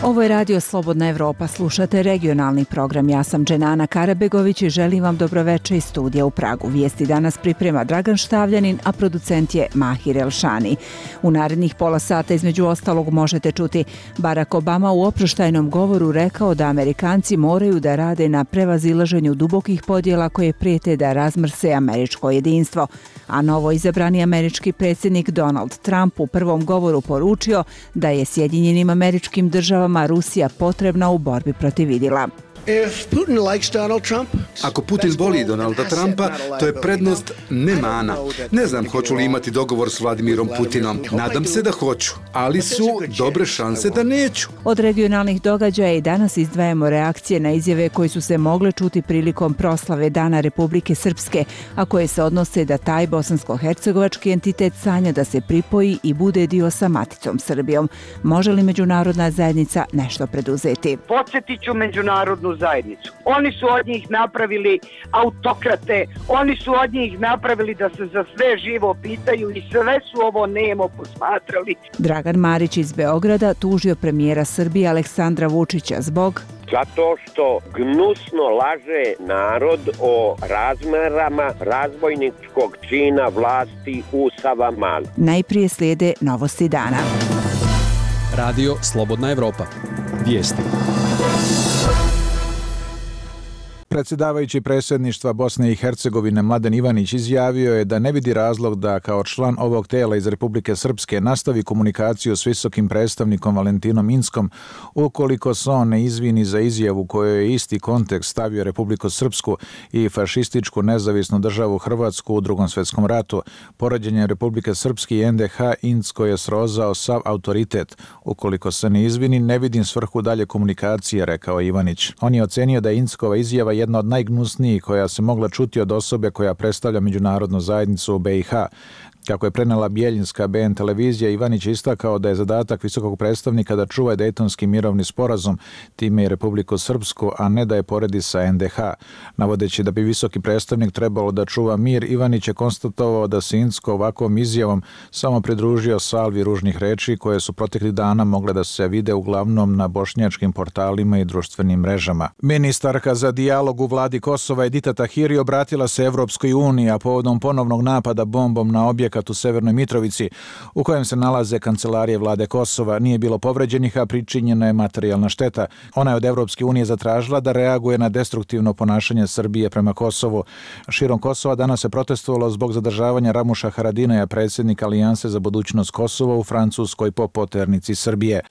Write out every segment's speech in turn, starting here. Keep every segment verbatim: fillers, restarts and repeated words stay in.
Ovo je Radio Slobodna Evropa, slušate regionalni program. Ja sam Dženana Karabegović i želim vam dobroveče iz studija u Pragu. Vijesti danas priprema Dragan Štavljanin, a producent je Mahir Elšani. U narednih pola sata između ostalog možete čuti Barack Obama u oproštajnom govoru rekao da Amerikanci moraju da rade na prevazilaženju dubokih podjela koje prijete da razmrse američko jedinstvo, a novo izabrani američki predsjednik Donald Trump u prvom govoru poručio da je Sjedinjenim Američkim Državama Rusija potrebna u borbi protiv idila. Ako Putin voli Donalda Trumpa, to je prednost, ne mana. Ne znam hoću li imati dogovor s Vladimirom Putinom. Nadam se da hoću, ali su dobre šanse da neću. Od regionalnih događaja i danas izdvajamo reakcije na izjave koje su se mogle čuti prilikom proslave Dana Republike Srpske, a koje se odnose da taj bosansko-hercegovački entitet sanja da se pripoji i bude dio sa maticom Srbijom. Može li međunarodna zajednica nešto preduzeti? Podsjetit ću međunarodnu zajednicu. Oni su od njih napravili autokrate, oni su od njih napravili da se za sve živo pitaju i sve su ovo nemo posmatrali. Dragan Marić iz Beograda tužio premijera Srbije Aleksandra Vučića zbog zato što gnusno laže narod o razmerama razbojničkog čina vlasti u Savamali. Najprije slijede novosti dana. Radio Slobodna Evropa. Vijesti. Predsjedavajući predsjedništva Bosne i Hercegovine Mladen Ivanić izjavio je da ne vidi razlog da kao član ovog tijela iz Republike Srpske nastavi komunikaciju s visokim predstavnikom Valentinom Inckom ukoliko se on ne izvini za izjavu kojoj je isti kontekst stavio Republiku Srpsku i fašističku nezavisnu državu Hrvatsku u Drugom svjetskom ratu. Poređenjem Republike Srpske i en de ha Incko je srozao sav autoritet. Ukoliko se ne izvini, ne vidim svrhu dalje komunikacije, rekao Ivanić. On je ocenio da je Inckova izjava jedna od najgnusnijih koja se mogla čuti od osobe koja predstavlja međunarodnu zajednicu u be i ha. Kako je prenela Bjeljinska be en televizija, Ivanić je istakao da je zadatak visokog predstavnika da čuva Dejtonski mirovni sporazum, time i Republiku Srpsku, a ne da je poredi sa en de ha. Navodeći da bi visoki predstavnik trebalo da čuva mir, Ivanić je konstatovao da se Incko ovakvom izjavom samo pridružio salvi ružnih reči koje su proteklih dana mogle da se vide uglavnom na bošnjačkim portalima i društvenim mrežama. Ministarka za dijalog u vladi Kosova Edita Tahiri obratila se Evropskoj uniji, a povodom ponovnog napada bombom na objekt u Severnoj Mitrovici, u kojem se nalaze kancelarije vlade Kosova, nije bilo povređenih, a pričinjena je materijalna šteta. Ona je od Evropske unije zatražila da reaguje na destruktivno ponašanje Srbije prema Kosovu. Širom Kosova danas se protestovalo zbog zadržavanja Ramuša Haradinaja, predsjednika Alijanse za budućnost Kosova u Francuskoj po poternici Srbije.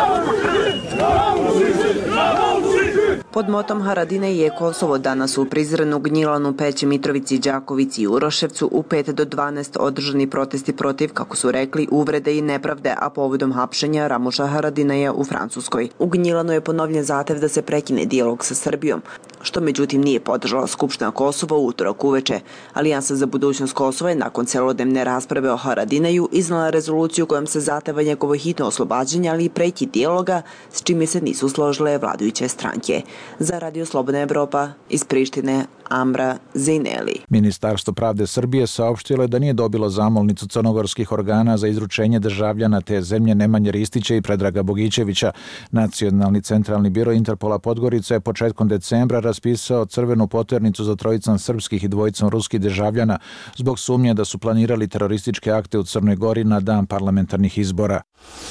Pod motom Haradine je Kosovo danas u Prizrenu, Gnjilanu, Peći, Mitrovici, Đakovici i Uroševcu u pet do dvanaest održani protesti protiv, kako su rekli, uvrede i nepravde, a povodom hapšenja Ramuša Haradinaja u Francuskoj. U Gnjilanu je ponovljen zahtev da se prekine dijalog sa Srbijom, što međutim nije podržala Skupština Kosova u utorak uveče. Alijansa za budućnost Kosova je nakon celodnevne rasprave o Haradinaju iznala rezoluciju kojom se zahteva njegovo hitno oslobađanje, ali i prekid dijaloga, s čime se nisu složile vladajuće stranke. Za Radio Slobodna Evropa iz Prištine, Amra Zejneli. Ministarstvo pravde Srbije saopštilo je da nije dobilo zamolnicu crnogorskih organa za izručenje državljana te zemlje Nemanje Ristića i Predraga Bogićevića. Nacionalni centralni biro Interpola Podgorica je početkom decembra raspisao crvenu poternicu za trojicom srpskih i dvojicom ruskih državljana zbog sumnje da su planirali terorističke akte u Crnoj Gori na dan parlamentarnih izbora.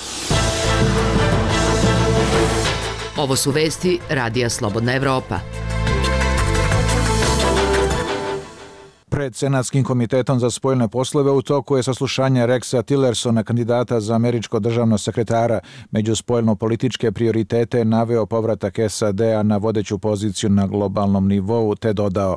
Ovo su vesti Radija Slobodna Evropa. Pred Senatskim komitetom za spoljne poslove u toku je saslušanje Rexa Tillersona, kandidata za američko državno sekretara. Među spoljno-političke prioritete naveo povratak es a de a na vodeću poziciju na globalnom nivou, te dodao: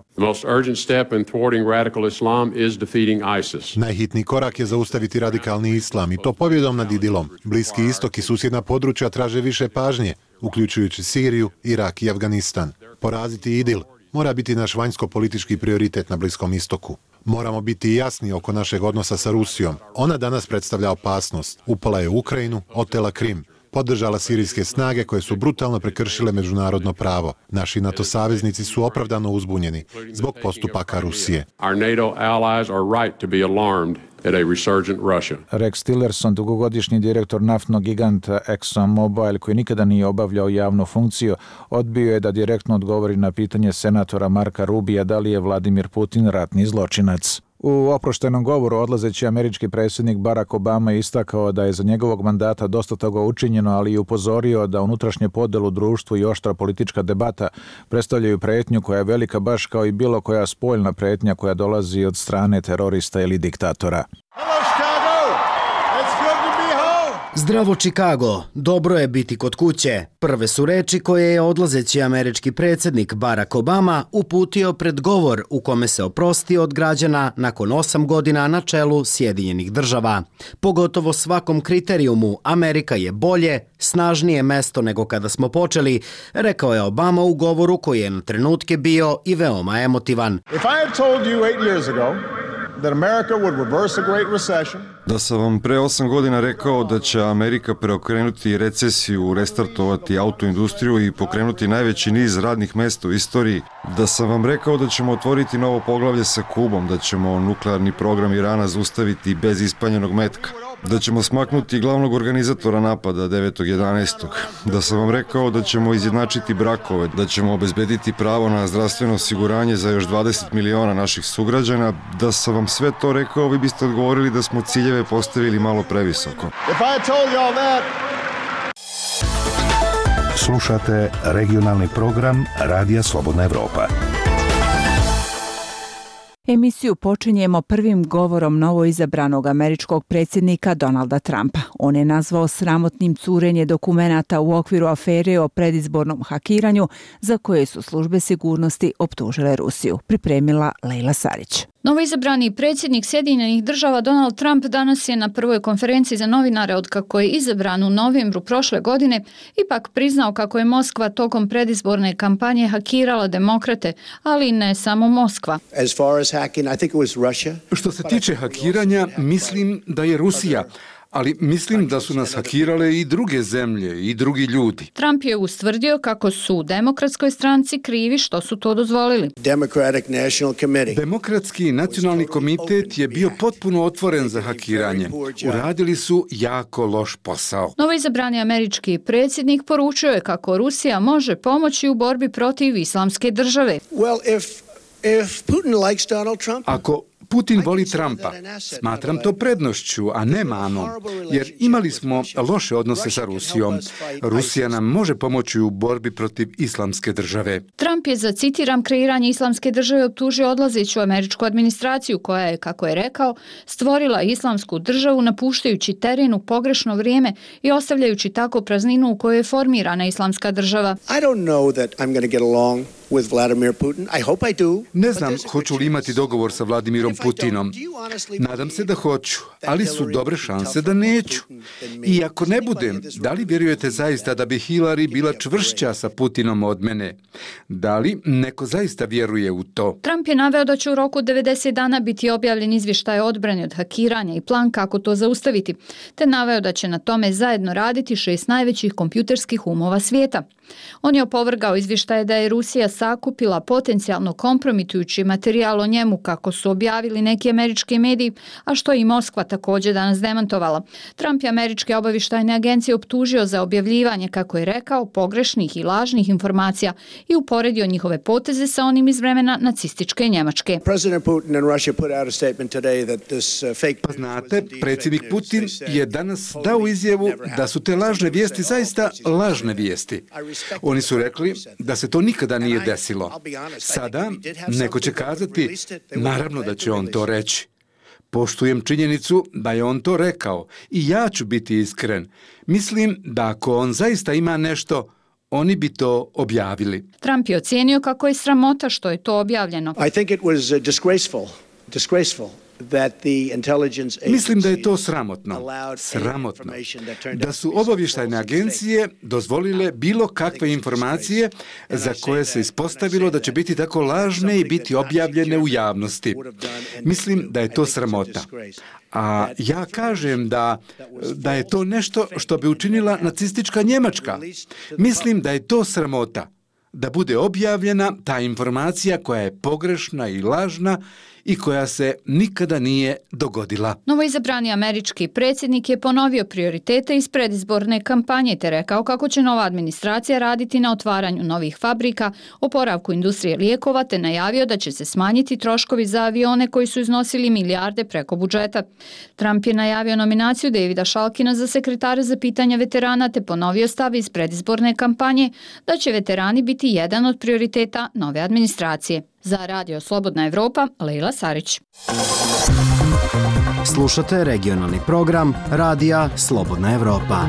Najhitniji korak je zaustaviti radikalni islam i to pobjedom nad idilom. Bliski istok i susjedna područja traže više pažnje, uključujući Siriju, Irak i Afganistan. Poraziti idil mora biti naš vanjsko-politički prioritet na Bliskom istoku. Moramo biti jasni oko našeg odnosa sa Rusijom. Ona danas predstavlja opasnost. Upala je u Ukrajinu, otela Krim, podržala sirijske snage koje su brutalno prekršile međunarodno pravo. Naši NATO saveznici su opravdano uzbunjeni zbog postupaka Rusije. Rex Tillerson, dugogodišnji direktor naftnog giganta ExxonMobil, koji nikada nije obavljao javnu funkciju, odbio je da direktno odgovori na pitanje senatora Marka Rubija da li je Vladimir Putin ratni zločinac. U oproštenom govoru odlazeći američki predsjednik Barack Obama je istakao da je za njegovog mandata dosta toga učinjeno, ali i upozorio da unutrašnje podelu u društvu i oštra politička debata predstavljaju pretnju koja je velika baš kao i bilo koja spoljna pretnja koja dolazi od strane terorista ili diktatora. Zdravo Chicago, dobro je biti kod kuće. Prve su reči koje je odlazeći američki predsjednik Barack Obama uputio pred govor u kome se oprostio od građana nakon osam godina na čelu Sjedinjenih država. Pogotovo svakom kriterijumu Amerika je bolje, snažnije mesto nego kada smo počeli, rekao je Obama u govoru koji je na trenutke bio i veoma emotivan. If I had told you eight years ago that America would reverse a great recession, Da sam vam pre osam godina rekao da će Amerika preokrenuti recesiju, restartovati autoindustriju i pokrenuti najveći niz radnih mesta u istoriji, da sam vam rekao da ćemo otvoriti novo poglavlje sa Kubom, da ćemo nuklearni program Irana zaustaviti bez ispaljenog metka, da ćemo smaknuti glavnog organizatora napada devetog jedanaestog da sam vam rekao da ćemo izjednačiti brakove, da ćemo obezbediti pravo na zdravstveno osiguranje za još dvadeset miliona naših sugrađana, da sam vam sve to rekao, vi biste odgovorili da smo ciljeve postavili malo previsoko. Slušate regionalni program Radija Slobodna Evropa. Emisiju počinjemo prvim govorom novoizabranog američkog predsjednika Donalda Trumpa. On je nazvao sramotnim curenje dokumenata u okviru afere o predizbornom hakiranju za koje su službe sigurnosti optužile Rusiju. Pripremila Lejla Sarić. Novoizabrani predsjednik Sjedinjenih država Donald Trump danas je na prvoj konferenciji za novinare od kako je izabran u novembru prošle godine ipak priznao kako je Moskva tokom predizborne kampanje hakirala demokrate, ali ne samo Moskva. Što se tiče hakiranja, mislim da je Rusija, ali mislim da su nas hakirale i druge zemlje i drugi ljudi. Trump je ustvrdio kako su u demokratskoj stranci krivi što su to dozvolili. Demokratski nacionalni komitet je bio potpuno otvoren za hakiranje. Uradili su jako loš posao. Novoizabrani američki predsjednik poručio je kako Rusija može pomoći u borbi protiv islamske države. Ako Putin voli Trumpa, smatram to prednošću, a ne manom, jer imali smo loše odnose sa Rusijom. Rusija nam može pomoći u borbi protiv islamske države. Trump je za, citiram, kreiranje islamske države optužio odlazeću američku administraciju koja je, kako je rekao, stvorila islamsku državu napuštajući teren u pogrešno vrijeme i ostavljajući tako prazninu u kojoj je formirana islamska država. Ne znam hoću li imati dogovor sa Vladimirom Putinom. Nadam se da hoću, ali su dobre šanse da neću. I ako ne budem, da li vjerujete zaista da bi Hillary bila čvršća sa Putinom od mene? Da li neko zaista vjeruje u to? Trump je naveo da će u roku devedeset dana biti objavljen izvještaj o odbrani od hakiranja i plan kako to zaustaviti, te naveo da će na tome zajedno raditi šest najvećih kompjuterskih umova svijeta. On je opovrgao izvještaje da je Rusija sakupila potencijalno kompromitujući materijal o njemu kako su objavili neki američki mediji, a što je i Moskva također danas demantovala. Trump je američke obavještajne agencije optužio za objavljivanje, kako je rekao, pogrešnih i lažnih informacija i uporedio njihove poteze sa onim iz vremena nacističke Njemačke. Pa znate, predsjednik Putin je danas dao izjavu da su te lažne vijesti zaista lažne vijesti. Oni su rekli da se to nikada nije desilo. Sada neko će kazati, naravno da će on to reći. Poštujem činjenicu da je on to rekao i ja ću biti iskren. Mislim da ako on zaista ima nešto, oni bi to objavili. Trump je ocijenio kako je sramota što je to objavljeno. I think it was disgraceful. Disgraceful. Mislim da je to sramotno, sramotno, da su obavještajne agencije dozvolile bilo kakve informacije za koje se ispostavilo da će biti tako lažne i biti objavljene u javnosti. Mislim da je to sramota. A ja kažem da, da je to nešto što bi učinila nacistička Njemačka. Mislim da je to sramota. da bude objavljena ta informacija koja je pogrešna i lažna i koja se nikada nije dogodila. Novoizabrani američki predsjednik je ponovio prioritete iz predizborne kampanje te rekao kako će nova administracija raditi na otvaranju novih fabrika, oporavku industrije lijekova te najavio da će se smanjiti troškovi za avione koji su iznosili milijarde preko budžeta. Trump je najavio nominaciju Davida Šalkina za sekretara za pitanja veterana te ponovio stav iz predizborne kampanje da će veterani biti jedan od prioriteta nove administracije. Za Radio Slobodna Evropa, Lejla Sarić. Slušate regionalni program Radija Slobodna Evropa.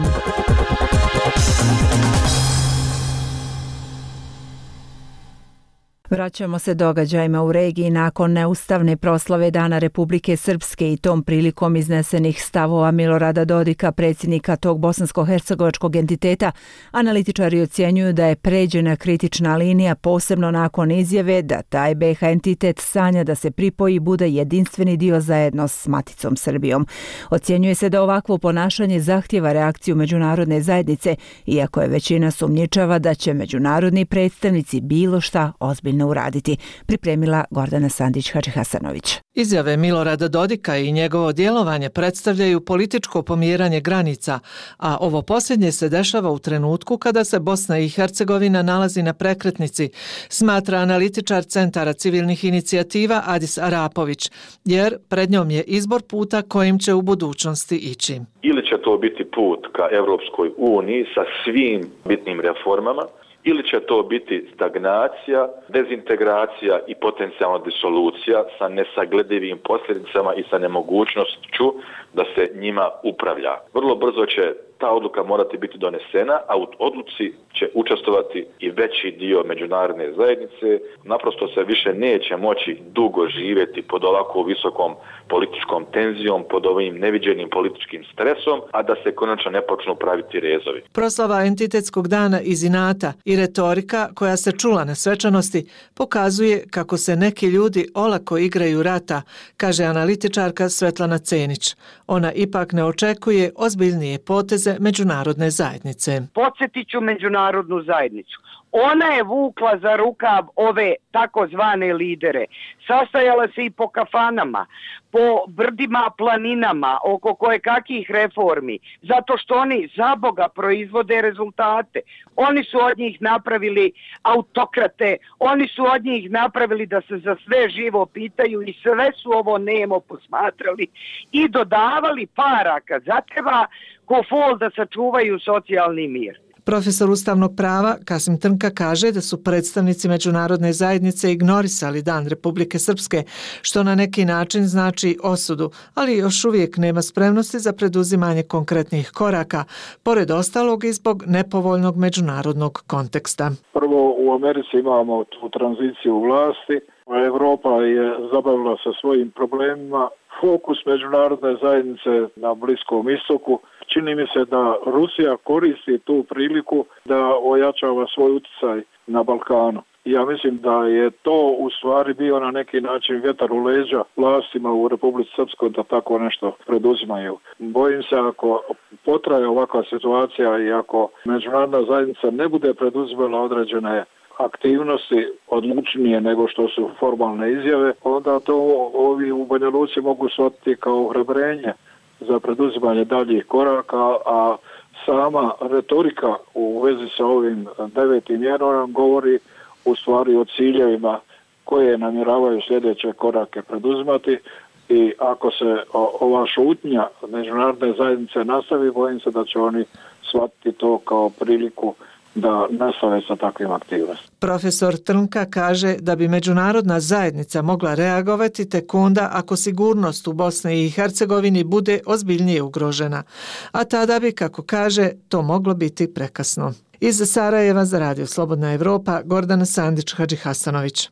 Vraćamo se događajima u regiji nakon neustavne proslave Dana Republike Srpske i tom prilikom iznesenih stavova Milorada Dodika, predsjednika tog bosansko-hercegovačkog entiteta. Analitičari ocjenjuju da je pređena kritična linija, posebno nakon izjave da taj be ha entitet sanja da se pripoji i bude jedinstveni dio zajedno s maticom Srbijom. Ocjenjuje se da ovakvo ponašanje zahtjeva reakciju međunarodne zajednice, iako je većina sumnjičava da će međunarodni predstavnici bilo šta ozbiljno uraditi, pripremila Gordana Sandić-Hadžihasanović. Izjave Milorada Dodika i njegovo djelovanje predstavljaju političko pomjeranje granica, a ovo posljednje se dešava u trenutku kada se Bosna i Hercegovina nalazi na prekretnici, smatra analitičar Centara civilnih inicijativa Adis Arapović, jer pred njom je izbor puta kojim će u budućnosti ići. Ili će to biti put ka Evropskoj uniji sa svim bitnim reformama, ili će to biti stagnacija, dezintegracija i potencijalna disolucija sa nesagledivim posljedicama i sa nemogućnošću da se njima upravlja. Vrlo brzo će ta odluka morati biti donesena, a u odluci će učestvovati i veći dio međunarodne zajednice. Naprosto se više neće moći dugo živjeti pod ovako visokom političkom tenzijom, pod ovim neviđenim političkim stresom, a da se konačno ne počnu praviti rezovi. Proslava entitetskog dana iz inata i retorika koja se čula na svečanosti pokazuje kako se neki ljudi olako igraju rata, kaže analitičarka Svetlana Cenić. Ona ipak ne očekuje ozbiljnije poteze međunarodne zajednice. Podsjetit ću međunarodnu zajednicu. Ona je vukla za rukav ove takozvane lidere. Sastajala se i po kafanama, po brdima, planinama, oko koje kakih reformi, zato što oni za Boga proizvode rezultate. Oni su od njih napravili autokrate, oni su od njih napravili da se za sve živo pitaju i sve su ovo nemo posmatrali i dodavali para kad zatreba ko fol da sačuvaju socijalni mir. Profesor ustavnog prava Kasim Trnka kaže da su predstavnici međunarodne zajednice ignorisali Dan Republike Srpske, što na neki način znači osudu, ali još uvijek nema spremnosti za preduzimanje konkretnih koraka, pored ostalog i zbog nepovoljnog međunarodnog konteksta. Prvo, u Americi imamo tu tranziciju vlasti, a Evropa je zabavila sa svojim problemima. Fokus međunarodne zajednice na Bliskom istoku. Čini mi se da Rusija koristi tu priliku da ojačava svoj utjecaj na Balkanu. Ja mislim da je to u stvari bio na neki način vjetar u leđa vlastima u Republici Srpskoj da tako nešto preduzimaju. Bojim se ako potraje ovakva situacija i ako međunarodna zajednica ne bude preduzimala određene aktivnosti odlučnije nego što su formalne izjave, onda to ovi u Banja Luci mogu shvatiti kao ohrabrenje za preduzimanje daljih koraka, a sama retorika u vezi sa ovim devetim mjerom govori u stvari o ciljevima koje namjeravaju sljedeće korake preduzimati i ako se ova šutnja međunarodne zajednice nastavi, bojim se da će oni shvatiti to kao priliku da nastave sa takvim aktivnostima. Profesor Trnka kaže da bi međunarodna zajednica mogla reagovati tek onda ako sigurnost u Bosni i Hercegovini bude ozbiljnije ugrožena, a tada bi, kako kaže, to moglo biti prekasno. Iz Sarajeva za Radio Slobodna Evropa, Gordana Sandić-Hadžihasanović.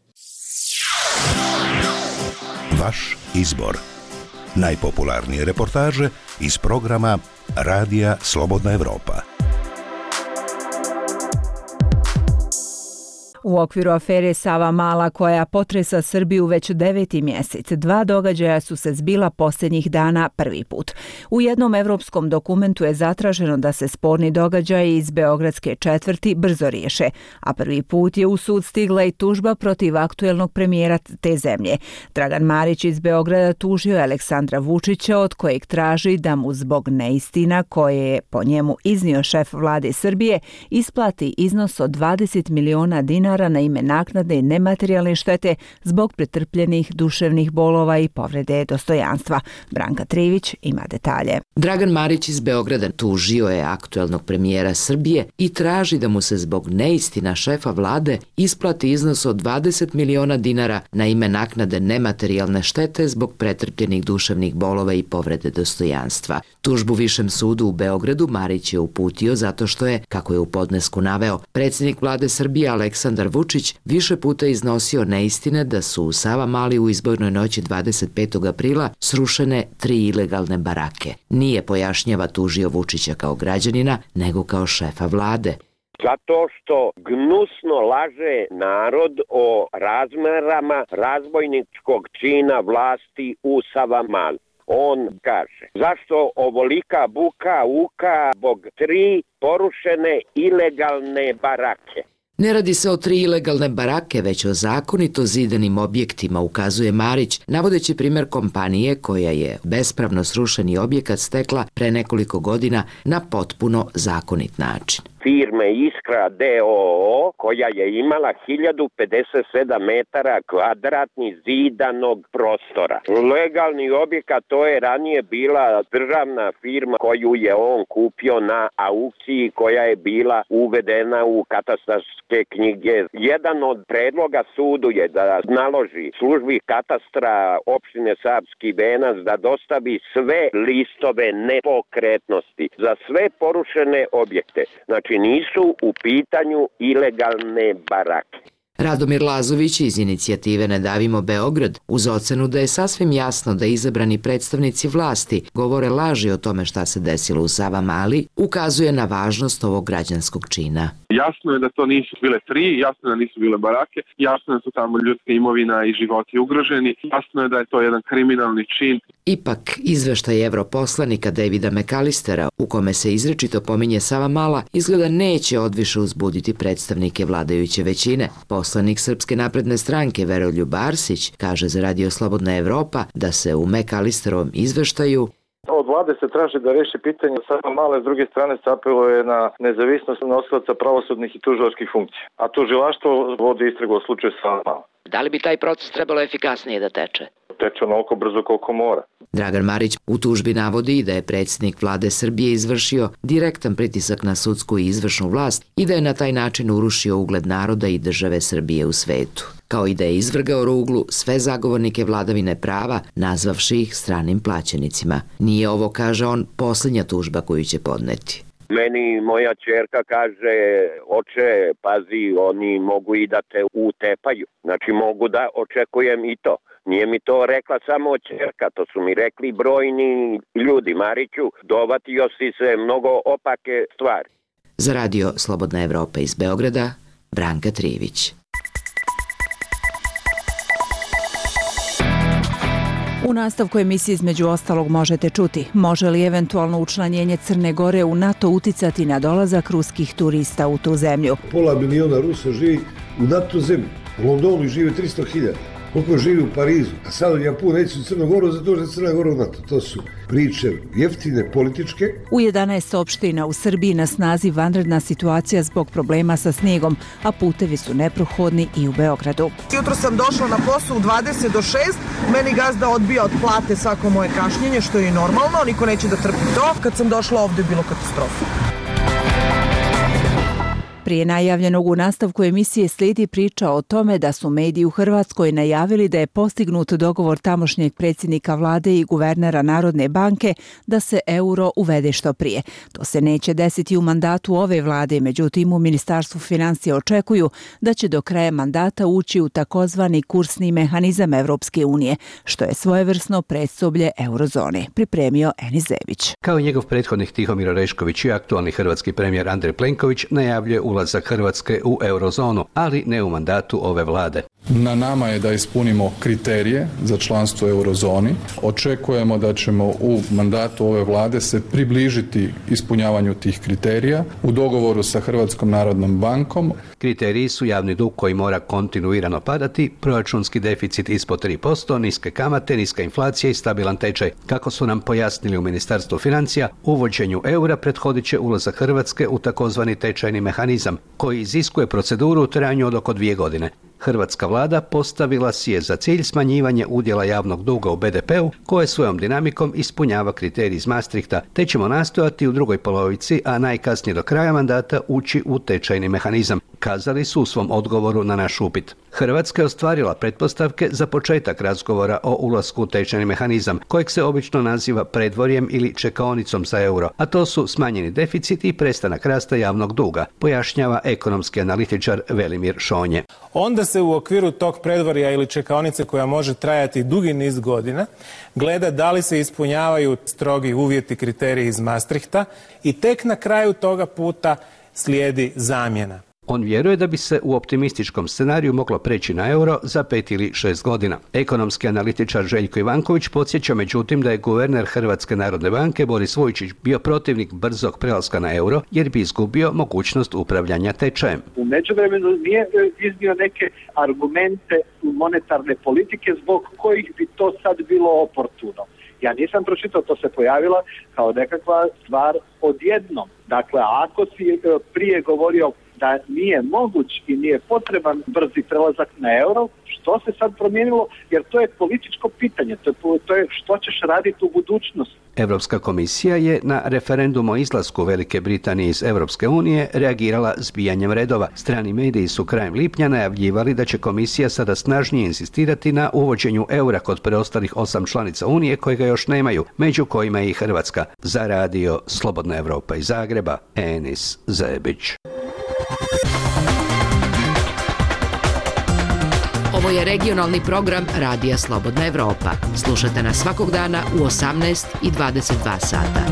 Vaš izbor. Najpopularnije reportaže iz programa Radija Slobodna Evropa. U okviru afere Savamala koja potresa Srbiju već deveti mjesec, dva događaja su se zbila posljednjih dana prvi put. U jednom evropskom dokumentu je zatraženo da se sporni događaji iz beogradske četvrti brzo riješe, a prvi put je u sud stigla i tužba protiv aktuelnog premijera te zemlje. Dragan Marić iz Beograda tužio je Aleksandra Vučića, od kojeg traži da mu zbog neistina koje je po njemu iznio šef vlade Srbije isplati iznos od dvadeset miliona dinara na ime naknade i nematerijalne štete zbog pretrpljenih duševnih bolova i povrede dostojanstva. Branka Trivić ima detalje. Dragan Marić iz Beograda tužio je aktuelnog premijera Srbije i traži da mu se zbog neistina šefa vlade isplati iznos od dvadeset miliona dinara na ime naknade nematerijalne štete zbog pretrpljenih duševnih bolova i povrede dostojanstva. Tužbu Višem sudu u Beogradu Marić je uputio zato što je, kako je u podnesku naveo, predsjednik vlade Srbije Aleksandar Vučić više puta iznosio neistine da su u Savamali u izbornoj noći dvadeset petog aprila srušene tri ilegalne barake. Nije, pojašnjava, tužio Vučića kao građanina, nego kao šefa vlade. Zato što gnusno laže narod o razmerama razbojničkog čina vlasti u Savamali. On kaže, zašto ovolika buka uka zbog tri porušene ilegalne barake? Ne radi se o tri ilegalne barake, već o zakonito zidanim objektima, ukazuje Marić, navodeći primjer kompanije koja je bespravno srušeni objekat stekla pre nekoliko godina na potpuno zakonit način. Firme Iskra D O O koja je imala hiljadu pedeset sedam metara kvadratnih zidanog prostora. Legalni objekat, to je ranije bila državna firma koju je on kupio na aukciji koja je bila uvedena u katastarske knjige. Jedan od predloga sudu je da naloži službi katastra opštine Savski Venac da dostavi sve listove nepokretnosti za sve porušene objekte. Znači nisu u pitanju ilegalne barake. Radomir Lazović iz inicijative Ne davimo Beograd, uz ocenu da je sasvim jasno da izabrani predstavnici vlasti govore laži o tome šta se desilo u Savamali, ukazuje na važnost ovog građanskog čina. Jasno je da to nisu bile tri, jasno je da nisu bile barake, jasno je da su tamo ljudska imovina i životi ugroženi, jasno je da je to jedan kriminalni čin. Ipak, izveštaj europoslanika Davida McAllistera, u kome se izrečito pominje Savamala, izgleda neće odviše uzbuditi predstavnike vladajuće većine. Poslanik Srpske napredne stranke Veroljub Arsić kaže za Radio Slobodna Evropa da se u McAllisterovom izveštaju od vlade se traži da reši pitanje Savamale, s druge strane se apeluje na nezavisnost nosilaca pravosudnih i tužilačkih funkcija. A tužilaštvo vodi istragu o slučaju Savamale. Da li bi taj proces trebalo efikasnije da teče? Teče onoliko brzo koliko mora. Dragan Marić u tužbi navodi da je predsjednik vlade Srbije izvršio direktan pritisak na sudsku i izvršnu vlast i da je na taj način urušio ugled naroda i države Srbije u svetu, kao i da je izvrgao ruglu sve zagovornike vladavine prava, nazvavši ih stranim plaćenicima. Nije ovo, kaže on, posljednja tužba koju će podneti. Meni moja ćerka kaže, oče, pazi, oni mogu i da te utepaju. Znači mogu da očekujem i to. Nije mi to rekla samo ćerka, to su mi rekli brojni ljudi. Mariću, dovatio si se mnogo opake stvari. Za Radio Slobodna Evropa iz Beograda, Branka Trivić. U nastavku emisije između ostalog možete čuti, može li eventualno učlanjenje Crne Gore u NATO uticati na dolazak ruskih turista u tu zemlju. Pola miliona Rusa živi u NATO zemlji, u Londonu žive tristo hiljada. Koliko živi u Parizu, a sad od Japuna neće u Crnu Goru zato što je Crna Gora u NATO. To su priče jeftine, političke. U jedanaest opština u Srbiji na snazi vanredna situacija zbog problema sa snijegom, a putevi su neprohodni i u Beogradu. Jutro sam došla na posao u dvadeset do šest, meni gazda odbija od plate svako moje kašnjenje, što je i normalno, niko neće da trpi to. Kad sam došla ovde je bilo katastrofa. Prije najavljenog u nastavku emisije slijedi priča o tome da su mediji u Hrvatskoj najavili da je postignut dogovor tamošnjeg predsjednika vlade i guvernera Narodne banke da se euro uvede što prije. To se neće desiti u mandatu ove vlade, međutim u Ministarstvu financija očekuju da će do kraja mandata ući u takozvani kursni mehanizam Evropske unije, što je svojevrsno predsoblje eurozone, pripremio Enis Zebić. Kao i njegov prethodnik Tihomir Orešković i aktualni hrvatski premijer Andrej Plenković najavljuje u ulazak Hrvatske u eurozonu, ali ne u mandatu ove vlade. Na nama je da ispunimo kriterije za članstvo u eurozoni. Očekujemo da ćemo u mandatu ove vlade se približiti ispunjavanju tih kriterija u dogovoru sa Hrvatskom narodnom bankom. Kriteriji su javni dug koji mora kontinuirano padati, proračunski deficit ispod tri posto, niske kamate, niska inflacija i stabilan tečaj. Kako su nam pojasnili u Ministarstvu financija, uvođenju eura prethodit će ulazak Hrvatske u takozvani tečajni mehanizam, koji iziskuje proceduru u trajanju od oko dvije godine. Hrvatska vlada postavila si je za cilj smanjivanje udjela javnog duga u be de peu, koje svojom dinamikom ispunjava kriterij iz Maastrichta, te ćemo nastojati u drugoj polovici, a najkasnije do kraja mandata, ući u tečajni mehanizam, kazali su u svom odgovoru na naš upit. Hrvatska je ostvarila pretpostavke za početak razgovora o ulasku u tečajni mehanizam, kojeg se obično naziva predvorjem ili čekaonicom za euro, a to su smanjeni deficit i prestanak rasta javnog duga, pojašnjava ekonomski analitičar Velimir Šonje. Onda se u okviru tog predvorja ili čekaonice koja može trajati dugi niz godina gleda da li se ispunjavaju strogi uvjeti, kriteriji iz Maastrichta i tek na kraju toga puta slijedi zamjena. On vjeruje da bi se u optimističkom scenariju moglo preći na euro za pet ili šest godina. Ekonomski analitičar Željko Ivanković podsjeća međutim da je guverner Hrvatske narodne banke Boris Vujčić bio protivnik brzog prelaska na euro jer bi izgubio mogućnost upravljanja tečajem. U međuvremenu nije iznio neke argumente monetarne politike zbog kojih bi to sad bilo oportuno. Ja nisam pročitao, to se pojavila kao nekakva stvar odjednom. Dakle, ako si prije govorio da nije moguć i nije potreban brzi prelazak na euro, što se sad promijenilo, jer to je političko pitanje, to je, to je što ćeš raditi u budućnosti. Europska komisija je na referendum o izlasku Velike Britanije iz Europske unije reagirala zbijanjem redova. Strani mediji su krajem lipnja najavljivali da će komisija sada snažnije insistirati na uvođenju eura kod preostalih osam članica unije koje ga još nemaju, među kojima je i Hrvatska. Za radio Slobodna Evropa iz Zagreba, Enis Zebić. Ovo je regionalni program Radija Slobodna Evropa. Slušate nas svakog dana u osamnaest i dvadeset dva sata.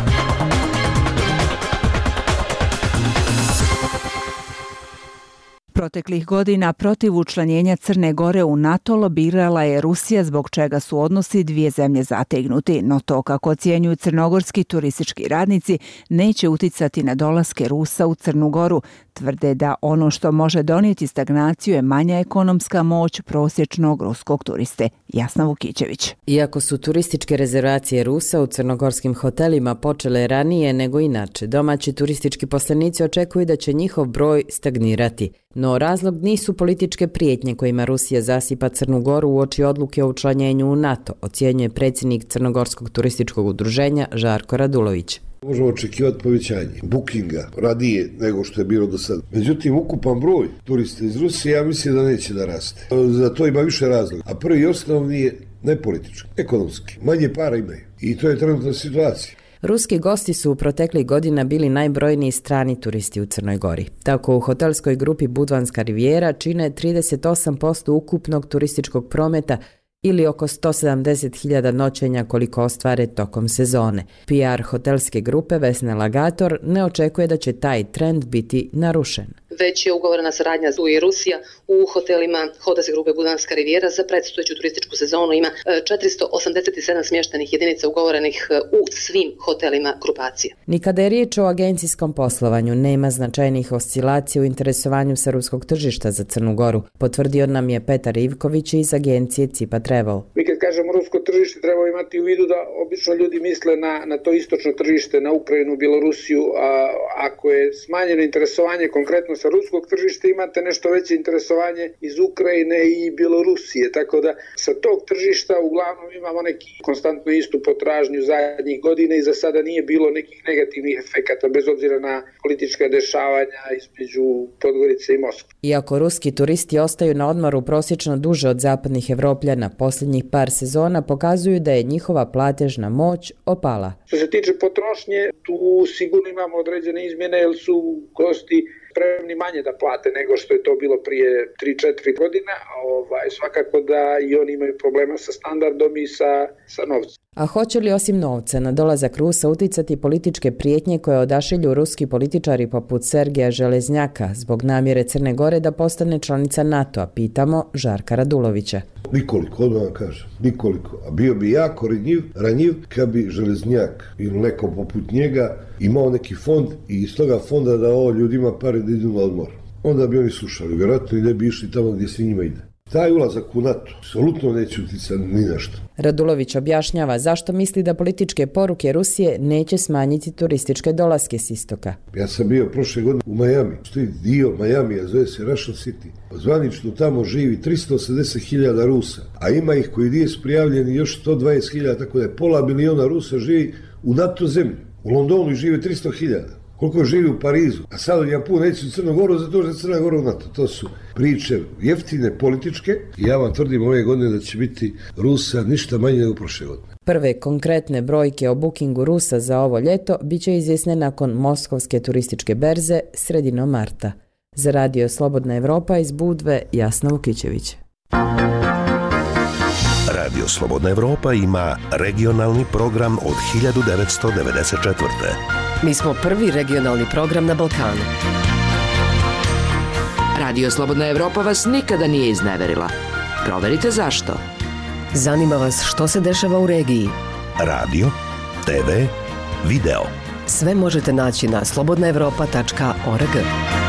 Proteklih godina protiv učlanjenja Crne Gore u NATO lobirala je Rusija, zbog čega su odnosi dvije zemlje zategnuti, no to, kako ocjenjuju crnogorski turistički radnici, neće uticati na dolaske Rusa u Crnu Goru. Tvrde da ono što može donijeti stagnaciju je manja ekonomska moć prosječnog ruskog turiste. Jasna Vukićević. Iako su turističke rezervacije Rusa u crnogorskim hotelima počele ranije nego inače, domaći turistički poslanici očekuju da će njihov broj stagnirati. No razlog nisu političke prijetnje kojima Rusija zasipa Crnu Goru uoči odluke o učlanjenju u NATO, ocjenjuje predsjednik Crnogorskog turističkog udruženja Žarko Radulović. Možemo očekivati povećanje bookinga radije nego što je bilo do sada. Međutim, ukupan broj turista iz Rusije, ja mislim da neće da raste. Za to ima više razloga. A prvi i osnovni je ne politički, ekonomski. Manje para imaju. I to je trenutna situacija. Ruski gosti su u proteklih godina bili najbrojniji strani turisti u Crnoj Gori. Tako u hotelskoj grupi Budvanska rivijera čine trideset osam posto ukupnog turističkog prometa ili oko sto sedamdeset hiljada noćenja koliko ostvare tokom sezone. P R hotelske grupe Vesna Lagator ne očekuje da će taj trend biti narušen. Već je ugovorena saradnja tu i Rusija u hotelima hotelske grupe Budanska rivijera za predstojeću turističku sezonu ima četiristo osamdeset sedam smještajnih jedinica ugovorenih u svim hotelima grupacije. Ni kada je riječ o agencijskom poslovanju, nema značajnih oscilacija u interesovanju sa ruskog tržišta za Crnu Goru, potvrdio nam je Petar Ivković iz agencije Cipa Travel. Mi kad kažemo rusko tržište treba imati u vidu da obično ljudi misle na, na to istočno tržište, na Ukrajinu, Bjelorusiju, a ako je smanjeno interesovanje konkretno sa ruskog tržišta, imate nešto veće interesovanje iz Ukrajine i Bjelorusije, tako da sa tog tržišta uglavnom imamo neki konstantno istu potražnju zadnjih godina i za sada nije bilo nekih negativnih efekata bez obzira na politička dešavanja između Podgorice i Moskve. Iako ruski turisti ostaju na odmoru prosječno duže od zapadnih Evropljana, posljednjih par sezona pokazuju da je njihova platežna moć opala. Što se tiče potrošnje, tu sigurno imamo određene izmjene jer su gosti spremni manje da plate nego što je to bilo prije tri četiri godina, a ovaj, svakako da i oni imaju problema sa standardom i sa, sa novcem. A hoće li osim novca na dolazak Rusa uticati političke prijetnje koje odašilju ruski političari poput Sergeja Železnjaka zbog namjere Crne Gore da postane članica NATO-a, pitamo Žarka Radulovića. Nikoliko, odmah vam kažem, nikoliko. A bio bi jako ranjiv, ranjiv kad bi Železnjak ili neko poput njega imao neki fond i iz toga fonda da ovo ljudima pare da idu na odmor. Onda bi oni slušali, vjerojatno i ne bi išli tamo gdje se njima ide. Taj ulazak u NATO apsolutno neće uticati ni na što. Radulović objašnjava zašto misli da političke poruke Rusije neće smanjiti turističke dolaske s istoka. Ja sam bio prošle godine u Miami, stoji dio Miamija, zove se Russian City. Zvanično tamo živi tristo osamdeset hiljada Rusa, a ima ih koji nije prijavljeni još sto dvadeset hiljada, tako da je pola miliona Rusa živi u NATO zemlji. U Londonu žive tristo hiljada. Koliko živi u Parizu, a sad od Japu neće u Crnu Goru zato što je Crna Gora u NATO. To su priče jeftine političke i ja vam tvrdim ove godine da će biti Rusa ništa manje nego prošle godine. Prve konkretne brojke o bookingu Rusa za ovo ljeto bit će izvjesne nakon Moskovske turističke berze sredinom marta. Za radio Slobodna Evropa iz Budve, Jasna Vukićević. Radio Slobodna Evropa ima regionalni program od hiljadu devetsto devedeset četvrte. Mi smo prvi regionalni program na Balkanu. Radio Slobodna Evropa vas nikada nije izneverila. Proverite zašto. Zanima vas što se dešava u regiji. Radio, te ve, video. Sve možete naći na slobodna evropa tačka org.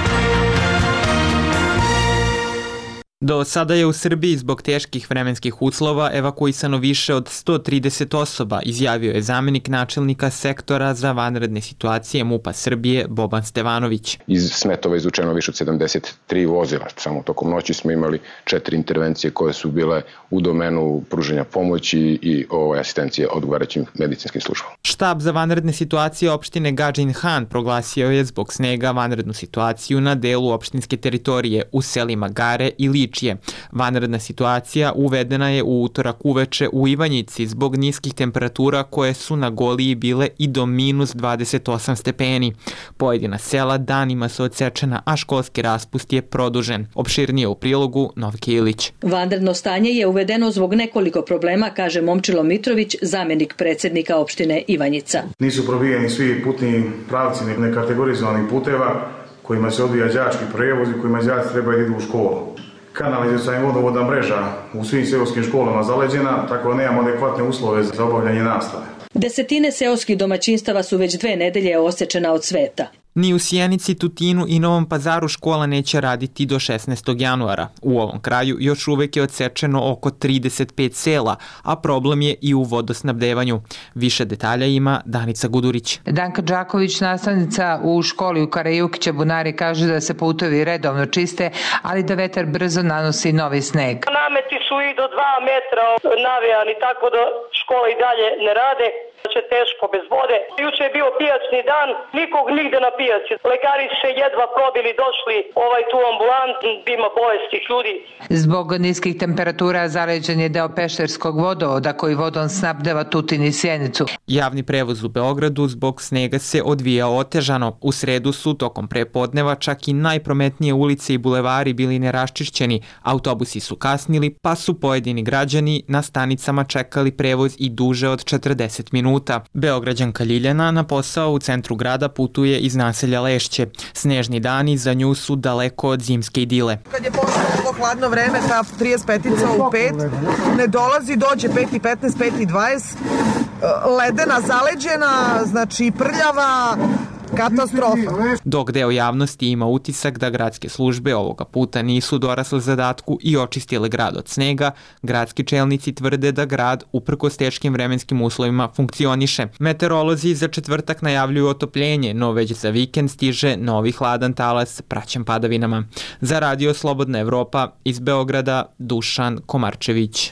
Do sada je u Srbiji zbog teških vremenskih uslova evakuisano više od sto trideset osoba, izjavio je zamjenik načelnika sektora za vanredne situacije MUP-a Srbije Boban Stevanović. Iz smetova izvučeno više od sedamdeset tri vozila. Samo tokom noći smo imali četiri intervencije koje su bile u domenu pružanja pomoći i ovaj, asistencije odgovarajućim medicinskim službama. Štab za vanredne situacije opštine Gadžin Han proglasio je zbog snega vanrednu situaciju na delu opštinske teritorije u selima Gare i Ličije. Vanredna situacija uvedena je u utorak uveče u Ivanjici zbog niskih temperatura koje su na Goliji bile i do minus dvadeset osam stepeni. Pojedina sela danima su odsečena, a školski raspust je produžen. Opširnije u prilogu Novke Ilić. Vanredno stanje je uvedeno zbog nekoliko problema, kaže Momčilo Mitrović, zamjenik predsjednika opštine Ivanjica. Nisu probijeni svi putni pravci nekategorizovanih puteva kojima se odvija đački prevoz i kojima đaci trebaju idu u školu. Kanalizacijska i vodovodna mreža u svim seoskim školama zaleđena, tako da nemamo adekvatne uslove za obavljanje nastave. Desetine seoskih domaćinstava su već dve nedelje osečena od sveta. Ni u Sjenici, Tutinu i Novom Pazaru škola neće raditi do šesnaestog januara. U ovom kraju još uvek je odsečeno oko trideset pet sela, a problem je i u vodosnabdevanju. Više detalja ima Danica Gudurić. Danka Đaković, nastavnica u školi u Karajukića Bunari, kaže da se putovi redovno čiste, ali da vetar brzo nanosi novi sneg. Nameti su i do dva metra navijani, tako da škola i dalje ne rade. Će teško bez vode. Juče je bio pijačni dan, nikog nigde na pijaci. Lekari se jedva probili, došli ovaj tu ambulant, ima bolestih ljudi. Zbog niskih temperatura zaleđen je deo Pešterskog vodovoda koji vodom snabdeva Tutin i Sjenicu. Javni prevoz u Beogradu zbog snega se odvija otežano. U sredu su tokom prepodneva čak i najprometnije ulice i bulevari bili neraščišćeni. Autobusi su kasnili, pa su pojedini građani na stanicama čekali prevoz i duže od četrdeset minuta. Beograđanka Ljiljana na posao u centru grada putuje iz naselja Lešće. Snežni dani za nju su daleko od zimske idile. Kad je počelo hladno vreme, ta trideset petica u pet, ne dolazi, dođe pet i petnaest, pet i dvadeset, ledena, zaleđena, znači prljava, katastrofa. Dok deo javnosti ima utisak da gradske službe ovoga puta nisu dorasle zadatku i očistile grad od snega, gradski čelnici tvrde da grad, uprkos teškim vremenskim uslovima, funkcioniše. Meteorolozi za četvrtak najavljuju otopljenje, no već za vikend stiže novi hladan talas praćen padavinama. Za radio Slobodna Evropa iz Beograda, Dušan Komarčević.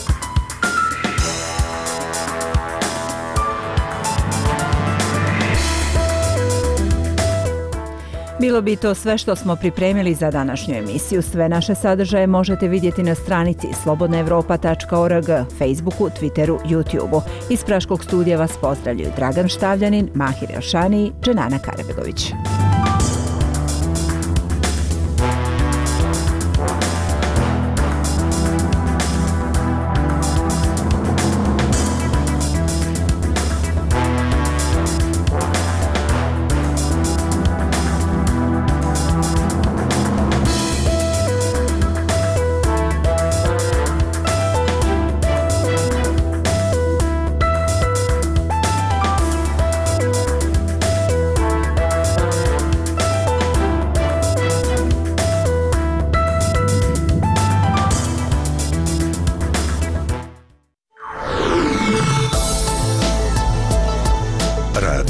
Bilo bi to sve što smo pripremili za današnju emisiju. Sve naše sadržaje možete vidjeti na stranici slobodna evropa tačka org, Facebooku, Twitteru, YouTubeu. Iz Praškog studija vas pozdravljaju Dragan Štavljanin, Mahir Elšani i Dženana Karabegović.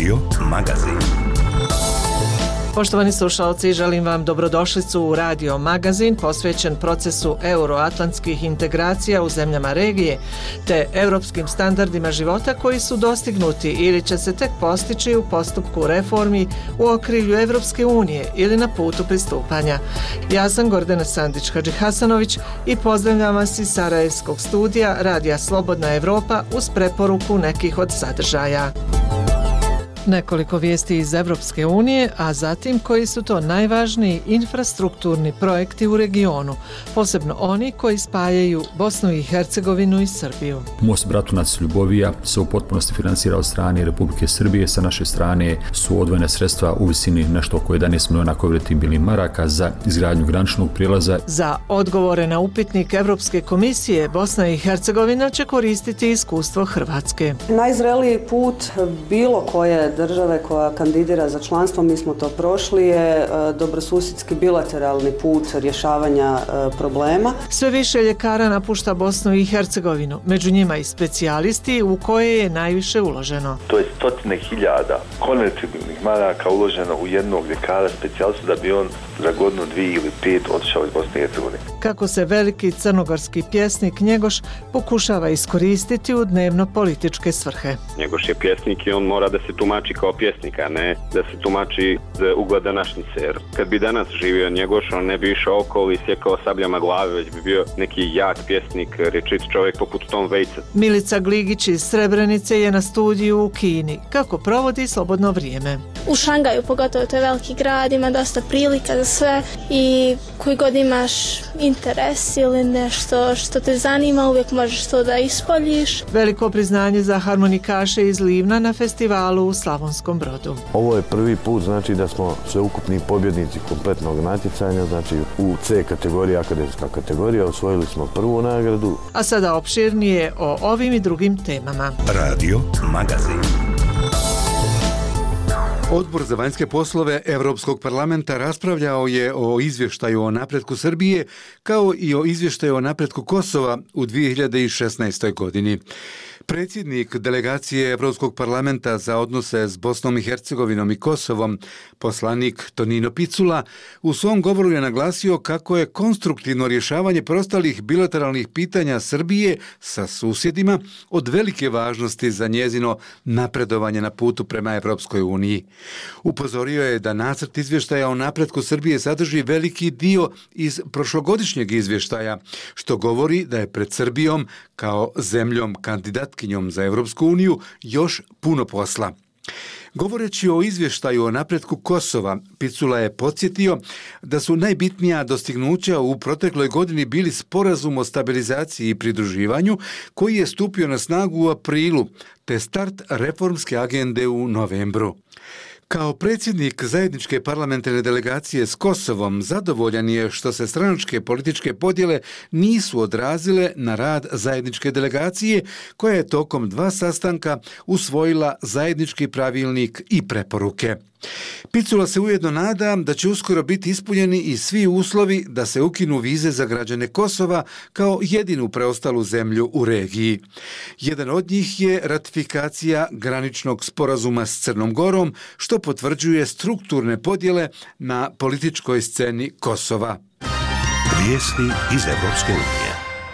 Radio Magazin. Poštovani slušalci, želim vam dobrodošlicu u Radio Magazin posvećen procesu euroatlantskih integracija u zemljama regije te europskim standardima života koji su dostignuti ili će se tek postići u postupku reformi u okrilju Evropske unije ili na putu pristupanja. Ja sam Gordana Sandić-Hadžihasanović i pozdravljam vas iz Sarajevskog studija Radija Slobodna Evropa uz preporuku nekih od sadržaja. Nekoliko vijesti iz Evropske unije, a zatim koji su to najvažniji infrastrukturni projekti u regionu, posebno oni koji spajaju Bosnu i Hercegovinu i Srbiju. Most Bratunac Ljubovija se u potpunosti finansira od strane Republike Srbije. Sa naše strane su odvojene sredstva u visini nešto oko jedanaest miliona konvertibilnih maraka za izgradnju graničnog prijelaza. Za odgovore na upitnik Evropske komisije, Bosna i Hercegovina će koristiti iskustvo Hrvatske. Najzreliji put bilo koje države koja kandidira za članstvo, mi smo to prošli, je dobrosusjedski bilateralni put rješavanja problema. Sve više ljekara napušta Bosnu i Hercegovinu, među njima i specijalisti u koje je najviše uloženo. To je stotine hiljada konvertibilnih maraka uloženo u jednog ljekara specijalistu da bi on za godinu, dvije ili pet otišao iz Bosne i Hercegovine. Kako se veliki crnogorski pjesnik Njegoš pokušava iskoristiti u dnevno političke svrhe. Njegoš je pjesnik i on mora da se tumači kao pjesnik, a ne da se tumači za ugled današnjice. Jer kad bi danas živio Njegoš, on ne bi išao okolo i sjekao sabljama glave, već bi bio neki jak pjesnik, rečit čovjek poput Tom Waitsa. Milica Gligić iz Srebrenice je na studiju u Kini. Kako provodi slobodno vrijeme? U Šangaju, pogotovo to je veliki grad, ima dosta prilika za sve i koji god imaš interes ili nešto što te zanima, uvijek možeš to da ispoljiš. Veliko priznanje za harmonikaše iz Livna na festivalu u Slavonskom Brodu. Ovo je prvi put, znači da smo sveukupni pobjednici kompletnog natjecanja, znači u C kategoriji, akademska kategorija, osvojili smo prvu nagradu. A sada opširnije o ovim i drugim temama. Radio Magazin. Odbor za vanjske poslove Europskog parlamenta raspravljao je o izvještaju o napretku Srbije kao i o izvještaju o napretku Kosova u dvije hiljade šesnaestoj. godini. Predsjednik delegacije Europskog parlamenta za odnose s Bosnom i Hercegovinom i Kosovom, poslanik Tonino Picula, u svom govoru je naglasio kako je konstruktivno rješavanje prostalih bilateralnih pitanja Srbije sa susjedima od velike važnosti za njezino napredovanje na putu prema Europskoj uniji. Upozorio je da nacrt izvještaja o napretku Srbije sadrži veliki dio iz prošlogodišnjeg izvještaja, što govori da je pred Srbijom kao zemljom kandidatkinjom za Europsku uniju još puno posla. Govoreći o izvještaju o napretku Kosova, Picula je podsjetio da su najbitnija dostignuća u protekloj godini bili sporazum o stabilizaciji i pridruživanju koji je stupio na snagu u aprilu, te start reformske agende u novembru. Kao predsjednik zajedničke parlamentarne delegacije s Kosovom zadovoljan je što se stranačke političke podjele nisu odrazile na rad zajedničke delegacije koja je tokom dva sastanka usvojila zajednički pravilnik i preporuke. Picula se ujedno nada da će uskoro biti ispunjeni i svi uslovi da se ukinu vize za građane Kosova kao jedinu preostalu zemlju u regiji. Jedan od njih je ratifikacija graničnog sporazuma s Crnom Gorom, što potvrđuje strukturne podjele na političkoj sceni Kosova. Vijesti iz Evropske unije.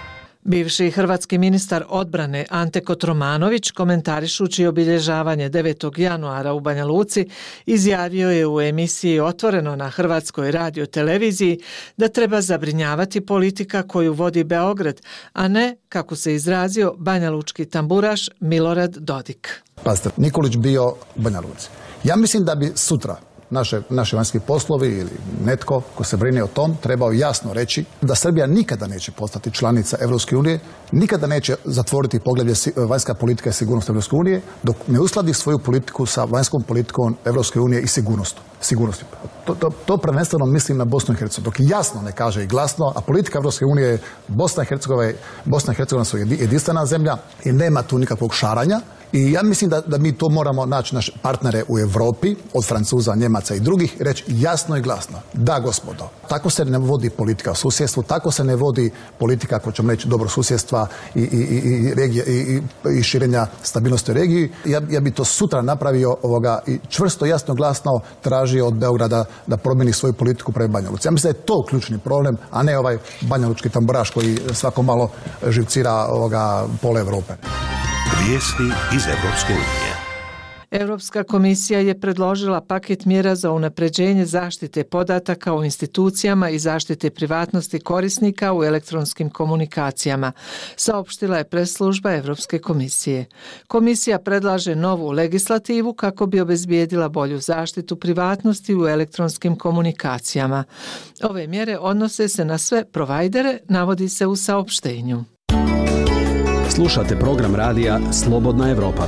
Bivši hrvatski ministar odbrane Ante Kotromanović, komentarišući obilježavanje devetog januara u Banja Luci, izjavio je u emisiji Otvoreno na Hrvatskoj radioteleviziji da treba zabrinjavati politika koju vodi Beograd, a ne, kako se izrazio, banjalučki tamburaš Milorad Dodik. Pazite, Nikolić bio u Banja Luci. Ja mislim da bi sutra Naše, naši vanjski poslovi ili netko ko se brine o tom trebao jasno reći da Srbija nikada neće postati članica Evropske unije, nikada neće zatvoriti poglavlje vanjska politika i sigurnost Evropske unije dok ne uskladi svoju politiku sa vanjskom politikom Evropske unije i sigurnosti. sigurnosti. To, to, to prvenstveno mislim na Bosnu i Hercegovinu. Dok jasno ne kaže i glasno, a politika Evropske unije je Bosna i Hercegovina, Bosna i Hercegovina su jedinstvena zemlja i nema tu nikakvog šaranja I ja mislim da, da mi to moramo naći naše partnere u Europi, od Francuza, Njemaca i drugih, reći jasno i glasno. Da, gospodo, tako se ne vodi politika u susjedstvu, tako se ne vodi politika, ako ćemo reći, dobro susjedstva i, i, i, regije, i, i širenja stabilnosti u regiji. Ja, ja bi to sutra napravio ovoga, i čvrsto, jasno, glasno tražio od Beograda da promijeni svoju politiku prema Banja Luci. Ja mislim da je to ključni problem, a ne ovaj banjalučki tamburaš koji svako malo živcira ovoga pola Europe. Vijesti iz Evropske unije. Europska komisija je predložila paket mjera za unapređenje zaštite podataka u institucijama i zaštite privatnosti korisnika u elektronskim komunikacijama, saopštila je press-služba Europske komisije. Komisija predlaže novu legislativu kako bi obezbijedila bolju zaštitu privatnosti u elektronskim komunikacijama. Ove mjere odnose se na sve provajdere, navodi se u saopštenju. Slušate program radija Slobodna Evropa.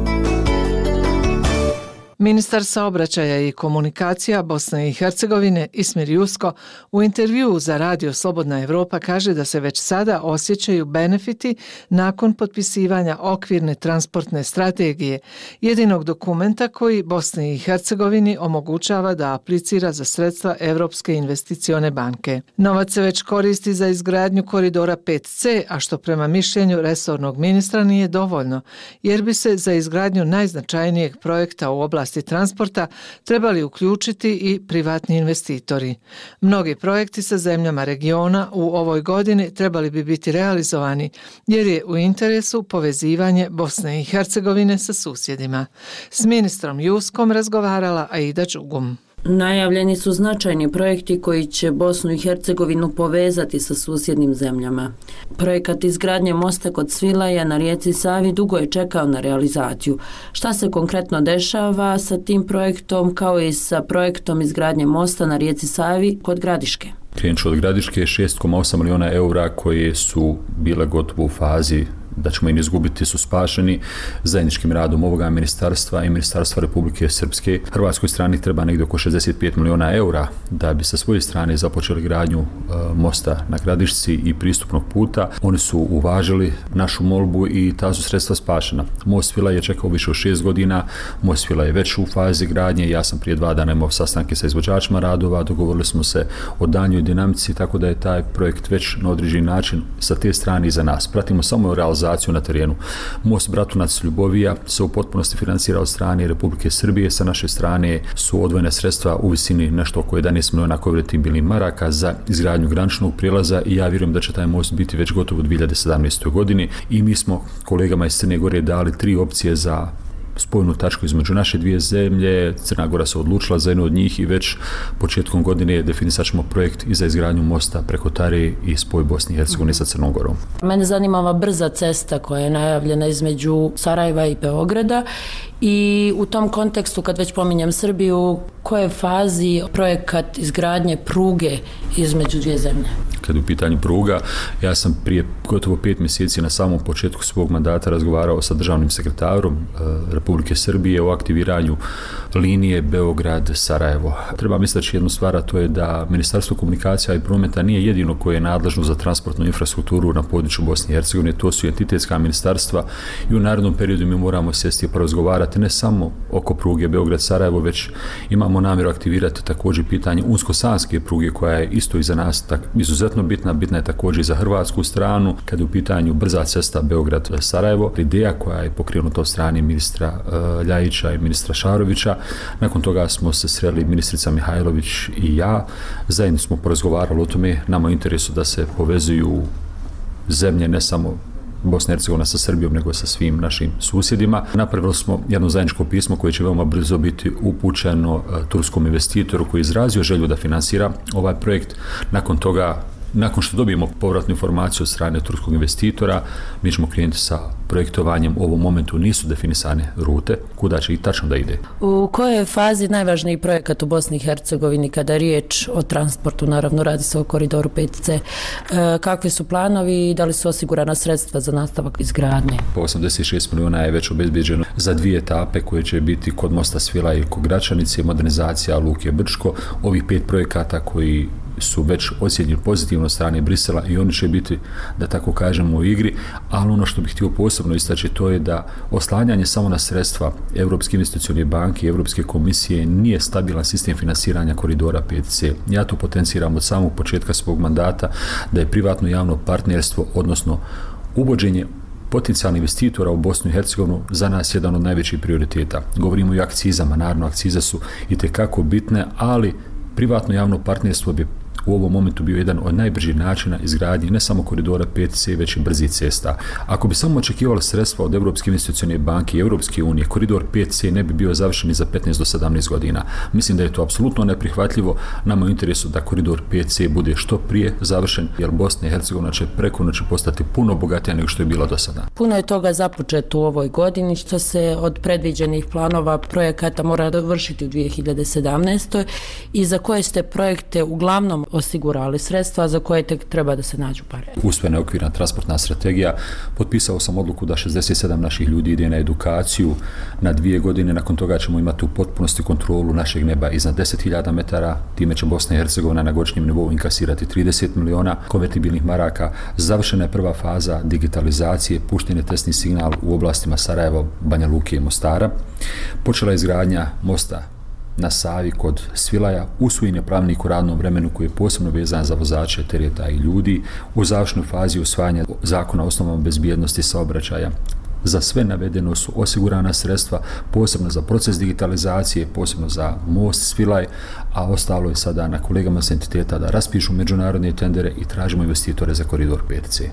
Ministar saobraćaja i komunikacija Bosne i Hercegovine Ismir Jusko u intervjuu za radio Slobodna Evropa kaže da se već sada osjećaju benefiti nakon potpisivanja okvirne transportne strategije, jedinog dokumenta koji Bosni i Hercegovini omogućava da aplicira za sredstva Evropske investicione banke. Novac se već koristi za izgradnju koridora pet ce, a što prema mišljenju resornog ministra nije dovoljno, jer bi se za izgradnju najznačajnijeg projekta u oblasti transporta trebali uključiti i privatni investitori. Mnogi projekti sa zemljama regiona u ovoj godini trebali bi biti realizovani jer je u interesu povezivanje Bosne i Hercegovine sa susjedima. S ministrom Juskom razgovarala Aida Đugum. Najavljeni su značajni projekti koji će Bosnu i Hercegovinu povezati sa susjednim zemljama. Projekat izgradnje mosta kod Svilaja na rijeci Savi dugo je čekao na realizaciju. Šta se konkretno dešava sa tim projektom kao i sa projektom izgradnje mosta na rijeci Savi kod Gradiške? Krenut ću od Gradiške, šest zarez osam miliona eura koje su bile gotovo u fazi da ćemo im izgubiti su spašeni zajedničkim radom ovoga ministarstva i ministarstva Republike Srpske. Hrvatskoj strani treba negdje oko šezdeset pet miliona eura da bi sa svoje strane započeli gradnju e, mosta na Gradišci i pristupnog puta. Oni su uvažili našu molbu i ta su sredstva spašena. Most Svilaj je čekao više od šest godina, most Svilaj je već u fazi gradnje. Ja sam prije dva dana imao sastanke sa izvođačima radova, dogovorili smo se o daljnjoj dinamici, tako da je taj projekt već na određeni način sa te strane i za nas. Pratimo samo realizaciju na terenu. Most Bratunac-Ljubovija se u potpunosti finansira od strane Republike Srbije. Sa naše strane su odvojene sredstva u visini nešto oko jedanaest miliona konvertibilnih maraka za izgradnju graničnog prijelaza i ja vjerujem da će taj most biti već gotov u dvije hiljade sedamnaestoj. godini i mi smo kolegama iz Crne Gore dali tri opcije za spojnu tačku između naše dvije zemlje. Crna Gora se odlučila za jednu od njih i već početkom godine definisat ćemo projekt i za izgradnju mosta preko Tare i spoj Bosne i Hercegovine sa Crnom Gorom. Mene zanima ova brza cesta koja je najavljena između Sarajeva i Beograda i u tom kontekstu, kad već pominjem Srbiju, u kojoj fazi projekat izgradnje pruge između dvije zemlje? Kad u pitanju pruga, ja sam prije gotovo pet mjeseci na samom početku svog mandata razgovarao sa državnim sekretarom Republike Srbije o aktiviranju linije Beograd-Sarajevo. Treba misleći jednu stvar, a to je da Ministarstvo komunikacija i prometa nije jedino koje je nadležno za transportnu infrastrukturu na području Bosne i Hercegovine, to su entitetska ministarstva i u narednom periodu mi moramo sjesti i porazgovarati ne samo oko pruge Beograd-Sarajevo, već imamo namjeru aktivirati također pitanje unsko-sanske pruge koja je isto i za nas tak, izuzetno bitna, bitna je također i za hrvatsku stranu, kad je u pitanju brza cesta Beograd-Sarajevo, ideja koja je pokrenuta od strane ministra uh, Ljajića i ministra Šarovića. Nakon toga smo se sreli ministrica Mihajlović i ja, zajedno smo porazgovarali o tome, nama je interesu da se povezuju zemlje, ne samo Bosna i Hercegovina sa Srbijom, nego sa svim našim susjedima. Napravili smo jedno zajedničko pismo koje će veoma brzo biti upućeno uh, turskom investitoru koji je izrazio želju da finansira ovaj projekt. Nakon toga, nakon što dobijemo povratnu informaciju od strane turskog investitora, mi ćemo krenuti sa projektovanjem. U ovom momentu nisu definisane rute, kuda će i tačno da ide. U kojoj je fazi najvažniji projekat u Bosni i Hercegovini kada je riječ o transportu? Naravno, radi se o koridoru pet ce. E, kakvi su planovi i da li su osigurana sredstva za nastavak izgradnje? Po osamdeset šest miliona je već obezbeđeno za dvije etape koje će biti kod mosta Svilaj i kod Gračanice, modernizacija luke Brčko. Ovih pet projekata koji su već ocijenjeni pozitivno od strane Brisela i oni će biti, da tako kažemo, u igri, ali ono što bih htio posebno istaći to je da oslanjanje samo na sredstva Europske investicione banke i Europske komisije nije stabilan sistem finansiranja koridora pet C. Ja to potenciram od samog početka svog mandata da je privatno javno partnerstvo, odnosno uvođenje potencijalnih investitora u Bosnu i Hercegovinu za nas jedan od najvećih prioriteta. Govorimo i o akcizama, naravno akcize su itekako bitne, ali privatno javno partnerstvo bi u ovom momentu bio jedan od najbržih načina izgradnje ne samo koridora pet C, već i brzih cesta. Ako bi samo očekivali sredstva od Europske investicione banke i Europske unije, koridor pet C ne bi bio završen za petnaest do sedamnaest godina. Mislim da je to apsolutno neprihvatljivo. Nama je u interesu da koridor pet C bude što prije završen, jer Bosna i Hercegovina će preko noći postati puno bogatija nego što je bila do sada. Puno je toga započeto u ovoj godini, što se od predviđenih planova projekata mora dovršiti u dvije hiljade sedamnaestoj i za koje ste projekte uglavnom osigurali sredstva za koje tek treba da se nađu pare. Usvojena je okvirna transportna strategija. Potpisao sam odluku da šezdeset sedam naših ljudi ide na edukaciju na dvije godine. Nakon toga ćemo imati u potpunosti kontrolu našeg neba iznad deset hiljada metara. Time će Bosna i Hercegovina na godišnjem nivou inkasirati trideset miliona konvertibilnih maraka. Završena je prva faza digitalizacije, pušten je testni signal u oblastima Sarajeva, Banja Luke i Mostara. Počela je izgradnja mosta na Savi kod Svilaja, usvojen je pravilnik u radnom vremenu koji je posebno vezan za vozače, tereta i ljudi. U završnoj fazi usvajanja zakona o osnovama bezbjednosti saobraćaja. Za sve navedeno su osigurana sredstva, posebno za proces digitalizacije, posebno za most Svilaj, a ostalo je sada na kolegama s entiteta da raspišu međunarodne tendere i tražimo investitore za koridor pet C.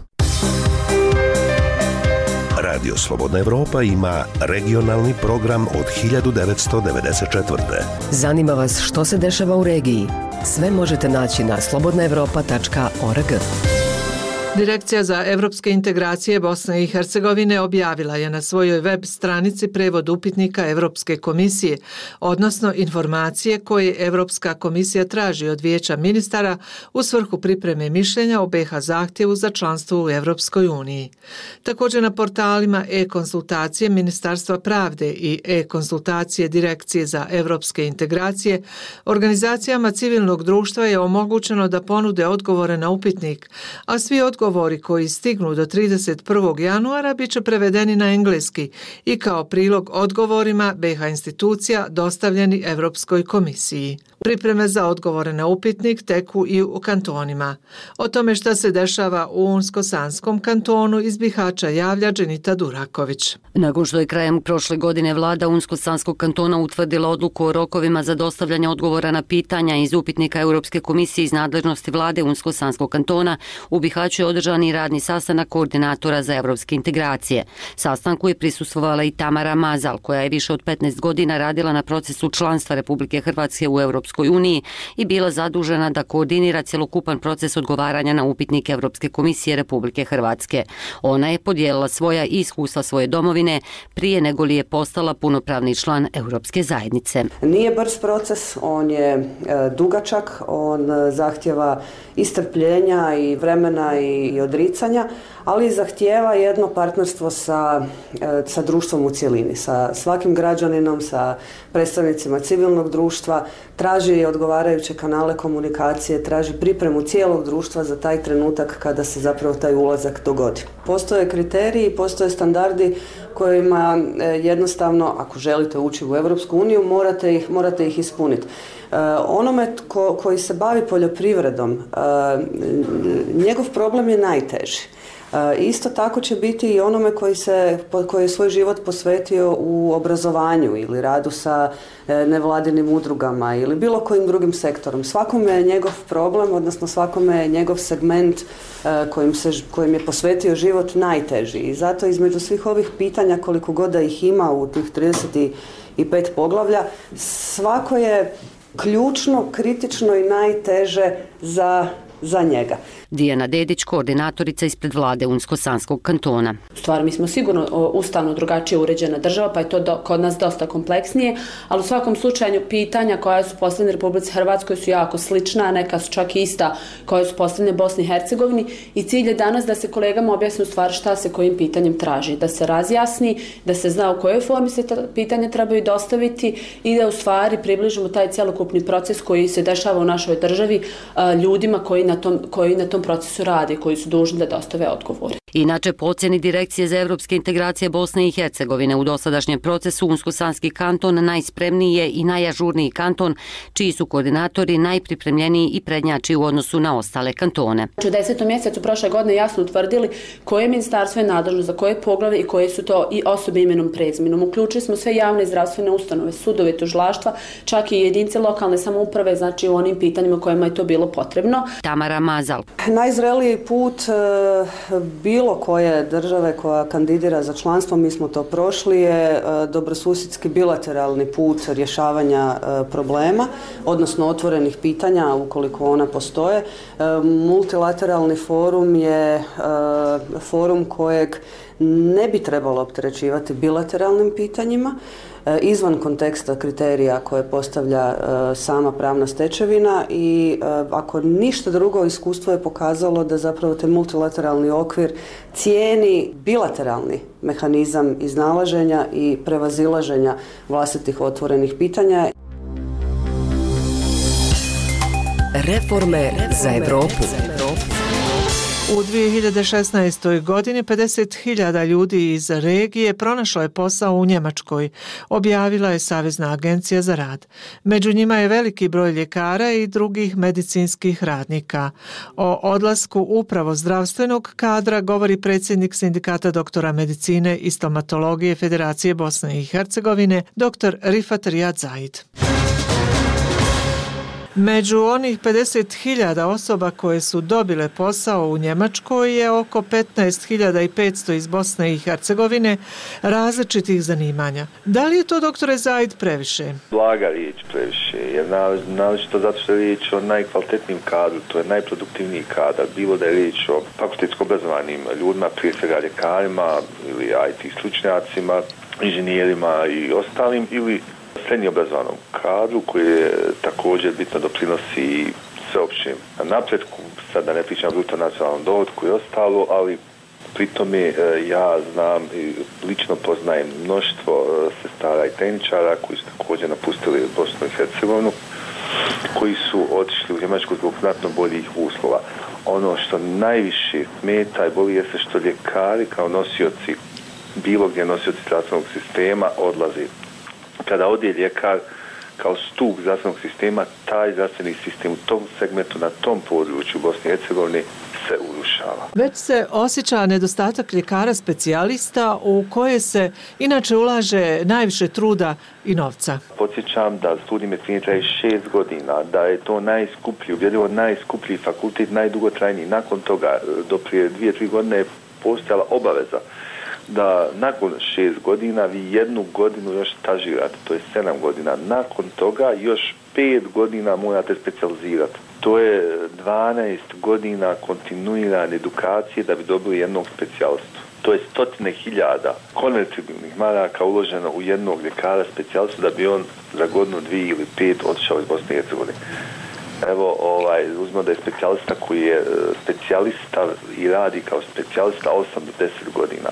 Radio Slobodna Evropa ima regionalni program od hiljadu devetsto devedeset četvrte. Zanima vas što se dešava u regiji? Sve možete naći na slobodna evropa tačka org. Direkcija za evropske integracije Bosne i Hercegovine objavila je na svojoj web stranici prevod upitnika Evropske komisije, odnosno informacije koje Evropska komisija traži od Vijeća ministara u svrhu pripreme mišljenja o B iH zahtjevu za članstvo u Evropskoj uniji. Također na portalima e-konsultacije Ministarstva pravde i e-konsultacije Direkcije za evropske integracije organizacijama civilnog društva je omogućeno da ponude odgovore na upitnik, a svi odgovori Odgovori koji stignu do trideset prvog januara bit će prevedeni na engleski i kao prilog odgovorima B iH institucija dostavljeni Evropskoj komisiji. Pripreme za odgovore na upitnik teku i u kantonima. O tome šta se dešava u Unsko-Sanskom kantonu iz Bihaća javlja Dženita Duraković. Nakon što je krajem prošle godine vlada Unsko-Sanskog kantona utvrdila odluku o rokovima za dostavljanje odgovora na pitanja iz upitnika Europske komisije iz nadležnosti vlade Unsko-Sanskog kantona, u Bihaću je održan i radni sastanak koordinatora za evropske integracije. Sastanku je prisustvovala i Tamara Mazal, koja je više od petnaest godina radila na procesu članstva Republike Hrvatske u Europskoj uniji i bila zadužena da koordinira cjelokupan proces odgovaranja na upitnik Evropske komisije Republike Hrvatske. Ona je podijelila svoja iskustva svoje domovine prije nego li je postala punopravni član Europske zajednice. Nije brz proces, on je e, dugačak, on zahtjeva i strpljenja i vremena i, i odricanja, ali zahtijeva jedno partnerstvo sa, e, sa društvom u cjelini, sa svakim građaninom, sa predstavnicima civilnog društva, traži odgovarajuće kanale komunikacije, traži pripremu cijelog društva za taj trenutak kada se zapravo taj ulazak dogodi. Postoje kriteriji, postoje standardi kojima jednostavno, ako želite ući u Europsku uniju, morate ih, morate ih ispuniti. Onome tko, koji se bavi poljoprivredom, njegov problem je najteži. Isto tako će biti i onome koji, se, koji je svoj život posvetio u obrazovanju ili radu sa nevladinim udrugama ili bilo kojim drugim sektorom. Svakome je njegov problem, odnosno svakome je njegov segment kojim, se, kojim je posvetio život najteži. I zato između svih ovih pitanja, koliko god da ih ima u tih trideset pet poglavlja, svako je ključno, kritično i najteže za za njega. Dijana Dedić, koordinatorica ispred vlade Unsko-Sanskog kantona. U stvari, mi smo sigurno ustavno drugačije uređena država, pa je to do, kod nas dosta kompleksnije, ali u svakom slučaju pitanja koja su postavljene Republici Hrvatskoj su jako slična, neka su čak ista koja su postavljene Bosni i Hercegovini i cilj je danas da se kolegama objasni u stvari šta se kojim pitanjem traži, da se razjasni, da se zna u kojoj formi se pitanja trebaju dostaviti i da u stvari približimo taj cjelokupni proces koji se dešava u našoj državi ljudima koji na tom, koji na tom procesu rade, koji su dužni da dostave odgovore. Inače, po ocjeni Direkcije za evropske integracije Bosne i Hercegovine u dosadašnjem procesu Unsko-Sanski kanton najspremniji je i najažurniji kanton, čiji su koordinatori najpripremljeniji i prednjači u odnosu na ostale kantone. U desetom mjesecu prošle godine jasno utvrdili koje ministarstvo je nadležno za koje poglave i koje su to i osobe imenom prezimenom. Uključili smo sve javne zdravstvene ustanove, sudove, tužilaštva, čak i jedinice lokalne samouprave, znači u onim pitanjima kojima je to bilo potrebno. Tamara Mazal. Najzreliji put bi bilo koje države koja kandidira za članstvo, mi smo to prošli, je dobrosusjedski bilateralni put rješavanja problema, odnosno otvorenih pitanja ukoliko ona postoje. Multilateralni forum je forum kojeg ne bi trebalo opterećivati bilateralnim pitanjima, izvan konteksta kriterija koje postavlja sama pravna stečevina i ako ništa drugo, iskustvo je pokazalo da zapravo taj multilateralni okvir cijeni bilateralni mehanizam iznalaženja i prevazilaženja vlastitih otvorenih pitanja. Reforme za Evropu. U dvije hiljade šesnaestoj. godini pedeset hiljada ljudi iz regije pronašlo je posao u Njemačkoj, objavila je Savezna agencija za rad. Među njima je veliki broj ljekara i drugih medicinskih radnika. O odlasku upravo zdravstvenog kadra govori predsjednik Sindikata doktora medicine i stomatologije Federacije Bosne i Hercegovine, dr Rifat Rijad Zaid. Među onih pedeset hiljada osoba koje su dobile posao u Njemačkoj je oko petnaest hiljada petsto iz Bosne i Hercegovine različitih zanimanja. Da li je to, doktore Zaid, previše? Blaga riječ previše, jer naročito zato što je riječ o najkvalitetnijim kadru, to je najproduktivniji kadar, bilo da je riječ o fakultetsko obrazovanim ljudima, prije svega ljekarima ili I T stručnjacima, inženjerima i ostalim, ili srednje obrazovanom kadru koji je također bitno doprinosi sveopćem napretku, sad da ne pričam bruto nacionalnom dohotku i ostalo, ali pri tome ja znam i lično poznajem mnoštvo sestara i tehničara koji su također napustili Bosnu i Hercegovinu, koji su otišli u Njemačku zbog znatno boljih uslova. Ono što najviše smeta i boli jeste što ljekari kao nosioci, bilo gdje nosioci zdravstvenog sistema odlaze. Kada ode ljekar kao stup zdravstvenog sistema, taj zdravstveni sistem u tom segmentu, na tom području Bosne i Hercegovine se urušava. Već se osjeća nedostatak ljekara specijalista u koje se inače ulaže najviše truda i novca. Podsjećam da studij medicine traje šest godina, da je to najskuplji, ubjedljivo najskuplji fakultet, najdugotrajniji. Nakon toga, do prije dvije, tri godine je postojala obaveza da nakon šest godina vi jednu godinu još stažirate, to je sedam godina. Nakon toga još pet godina morate specijalizirati. To je dvanaest godina kontinuirane edukacije da bi dobili jednog specijalistu. To je stotine hiljada konvertibilnih maraka uloženo u jednog ljekara specijalistu da bi on za godinu, dvije ili pet otišao iz Bosne i Hercegovine. Evo, ovaj, uzmemo da je specijalista koji je specijalista i radi kao specijalista osam do deset godina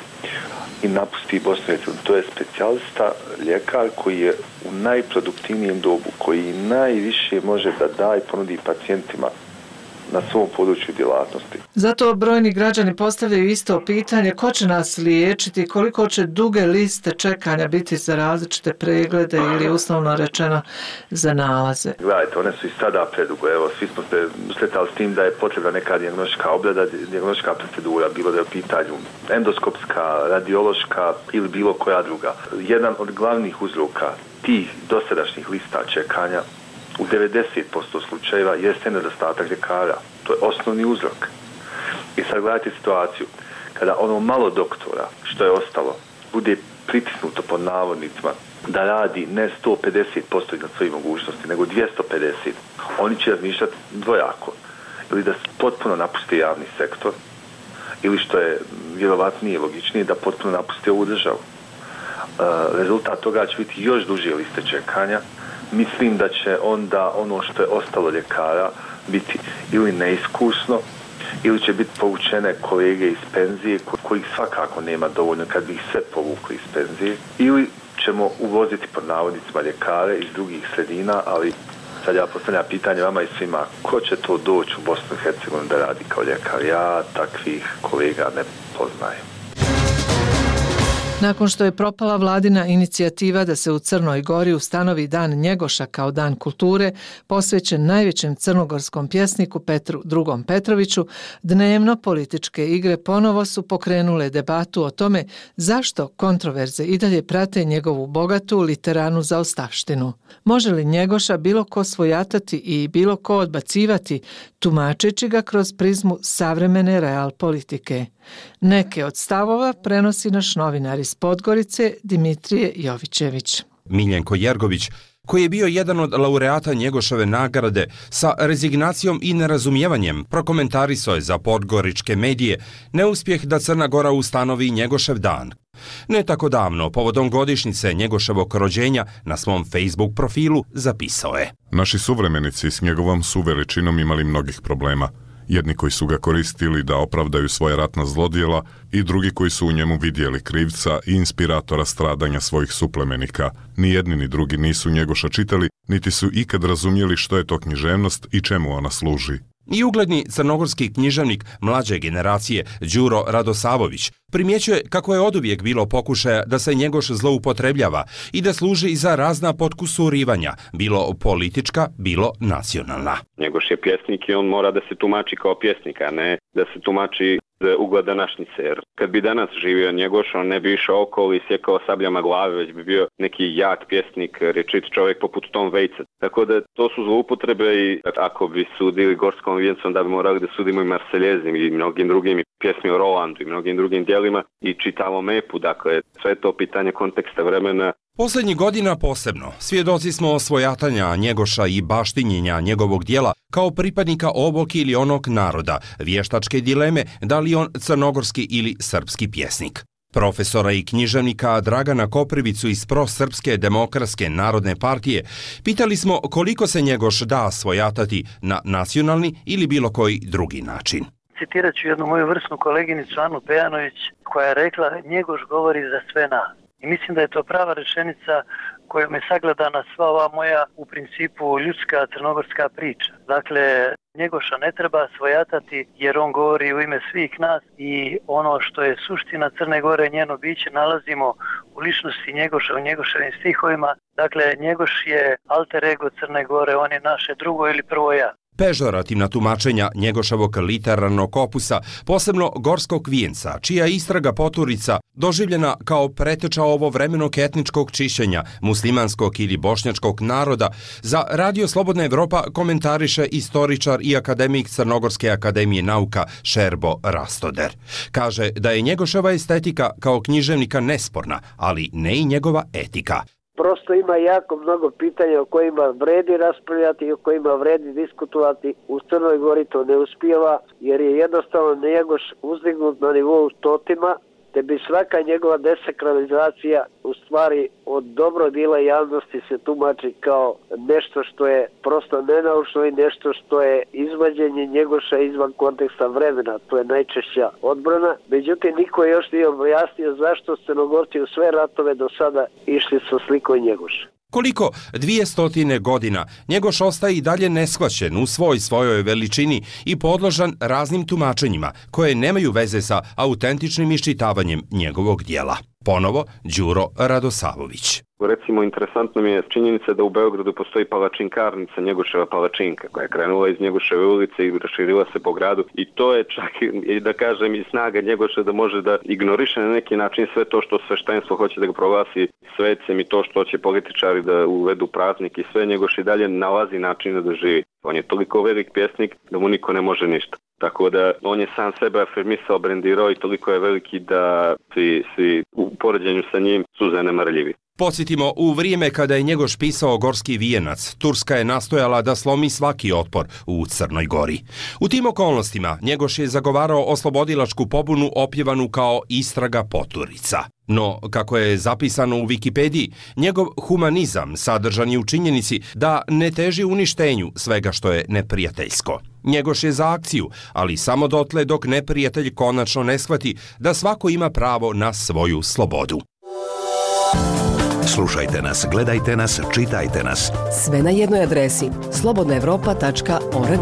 i napusti Bosnu i Hercegovinu. To je specijalista, ljekar koji je u najproduktivnijem dobu, koji najviše može da da i ponudi pacijentima na svom području djelatnosti. Zato brojni građani postavljaju isto pitanje ko će nas liječiti, koliko će duge liste čekanja biti za različite preglede ili uslovno rečeno za nalaze. Gledajte, one su i sada predugo. Evo, svi smo se usretali s tim da je potrebna neka dijagnostička obrada, dijagnostička procedura, bilo da je u pitanju endoskopska, radiološka ili bilo koja druga. Jedan od glavnih uzroka tih dosadašnjih lista čekanja u devedeset posto slučajeva jeste nedostatak ljekara. To je osnovni uzrok. I sad gledajte situaciju. Kada ono malo doktora, što je ostalo, bude pritisnuto pod navodnicima da radi ne sto pedeset posto iznad svojih mogućnosti, nego dvjesto pedeset, oni će razmišljati dvojako. ili da potpuno napusti javni sektor, ili što je vjerovatnije i logičnije, da potpuno napusti ovu državu. Rezultat toga će biti još duže liste čekanja. Mislim da će onda ono što je ostalo ljekara biti ili neiskusno, ili će biti povučene kolege iz penzije, kojih svakako nema dovoljno kad bi ih sve povukli iz penzije, ili ćemo uvoziti pod navodnicima ljekare iz drugih sredina, ali sad ja postavljam pitanje vama i svima, ko će to doći u Bosnu i Hercegovinu da radi kao ljekar? Ja takvih kolega ne poznajem. Nakon što je propala vladina inicijativa da se u Crnoj Gori ustanovi Dan Njegoša kao dan kulture, posvećen najvećem crnogorskom pjesniku Petru drugom Petroviću, dnevno političke igre ponovo su pokrenule debatu o tome zašto kontroverze i dalje prate njegovu bogatu literarnu zaostavštinu. Može li Njegoša bilo ko svojatati i bilo ko odbacivati, tumačeći ga kroz prizmu savremene real politike? Neke od stavova prenosi naš novinar iz Podgorice Dimitrije Jovićević. Miljenko Jergović, koji je bio jedan od laureata Njegoševe nagrade, sa rezignacijom i nerazumijevanjem prokomentarisao je za podgoričke medije neuspjeh da Crna Gora ustanovi Njegošev dan. Ne tako davno, povodom godišnjice Njegoševog rođenja, na svom Facebook profilu zapisao je: Naši suvremenici s njegovom su veličinom imali mnogih problema. Jedni koji su ga koristili da opravdaju svoje ratna zlodjela i drugi koji su u njemu vidjeli krivca i inspiratora stradanja svojih suplemenika. Ni jedni ni drugi nisu Njegoša čitali, niti su ikad razumjeli što je to književnost i čemu ona služi. I ugledni crnogorski književnik mlađe generacije Đuro Radosavović primjećuje kako je oduvijek bilo pokušaja da se Njegoš zloupotrebljava i da služi za razna potkusurivanja, bilo politička, bilo nacionalna. Njegoš je pjesnik i on mora da se tumači kao pjesnik, a ne da se tumači ugled današnjice. Jer kad bi danas živio Njegoš, on ne bi išao okolo i sjekao sabljama glave, već bi bio neki jak pjesnik, rečit čovjek poput Tom Waitsa. Tako da to su zloupotrebe i ako bi sudili Gorskom vijencom, da bi morali da sudimo i Marseljezim i mnogim drugim, i pjesmi o Rolandu i mnogim drugim dijelima i čitavom epu. Dakle, sve to pitanje konteksta vremena. Posljednjih godina posebno svjedoci smo osvojatanja Njegoša i baštinjenja njegovog dijela kao pripadnika ovog ili onog naroda, vještačke dileme da li on crnogorski ili srpski pjesnik. Profesora i književnika Dragana Koprivicu iz Prosrpske demokratske narodne partije pitali smo koliko se Njegoš da svojatati na nacionalni ili bilo koji drugi način. Citirat ću jednu moju vrsnu koleginicu Anu Pejanović koja je rekla: Njegoš govori za sve nas. I mislim da je to prava rečenica kojom je sagledana sva ova moja u principu ljudska crnogorska priča. Dakle, Njegoša ne treba svojatati jer on govori u ime svih nas i ono što je suština Crne Gore, njeno biće, nalazimo u ličnosti Njegoša, u Njegoševim stihovima. Dakle, Njegoš je alter ego Crne Gore, on je naše drugo ili prvo ja. Pežorativna tumačenja Njegoševog literarnog opusa, posebno Gorskog vijenca, čija istraga poturica doživljena kao preteča ovovremenog etničkog čišćenja muslimanskog ili bošnjačkog naroda, za Radio Slobodna Evropa komentariše istoričar i akademik Crnogorske akademije nauka Šerbo Rastoder. Kaže da je Njegoševa estetika kao književnika nesporna, ali ne i njegova etika. Prosto ima jako mnogo pitanja o kojima vredi raspravljati i o kojima vredi diskutovati. U Crnoj Gori to ne uspijeva jer je jednostavno Njegoš uzdignut na nivou totima, te bi svaka njegova desakralizacija u stvari od dobro dila javnosti se tumači kao nešto što je prosto nenaučno i nešto što je izvađenje Njegoša izvan konteksta vremena. To je najčešća odbrana. Međutim, niko još nije objasnio zašto Crnogorci u sve ratove do sada išli sa slikom Njegoša. Koliko dvije stotine godina Njegoš ostaje i dalje neshvaćen u svoj svojoj veličini i podložan raznim tumačenjima koje nemaju veze sa autentičnim iščitavanjem njegovog dijela. Ponovo Đuro Radosavović. Recimo, interesantno mi je činjenica da u Beogradu postoji palačinkarnica, Njegoševa palačinka, koja je krenula iz Njegoševe ulice i raširila se po gradu i to je čak i da kažem i snaga Njegoša da može da ignoriše na neki način sve to što sveštenstvo hoće da ga proglasi svecem i to što će političari da uvedu praznik i sve. Njegoš i dalje nalazi način da živi. On je toliko velik pjesnik da mu niko ne može ništa. Tako da on je sam sebe afirmisao, brendirao i toliko je veliki da svi, svi u poređenju sa njim su zanemarljivi. Podsjetimo, u vrijeme kada je Njegoš pisao Gorski vijenac, Turska je nastojala da slomi svaki otpor u Crnoj Gori. U tim okolnostima Njegoš je zagovarao oslobodilačku pobunu opjevanu kao istraga Poturica. No, kako je zapisano u Wikipediji, njegov humanizam sadržan je u činjenici da ne teži uništenju svega što je neprijateljsko. Njegoš je za akciju, ali samo dotle dok neprijatelj konačno ne shvati da svako ima pravo na svoju slobodu. Slušajte nas, gledajte nas, čitajte nas. Sve na jednoj adresi slobodna evropa tačka org.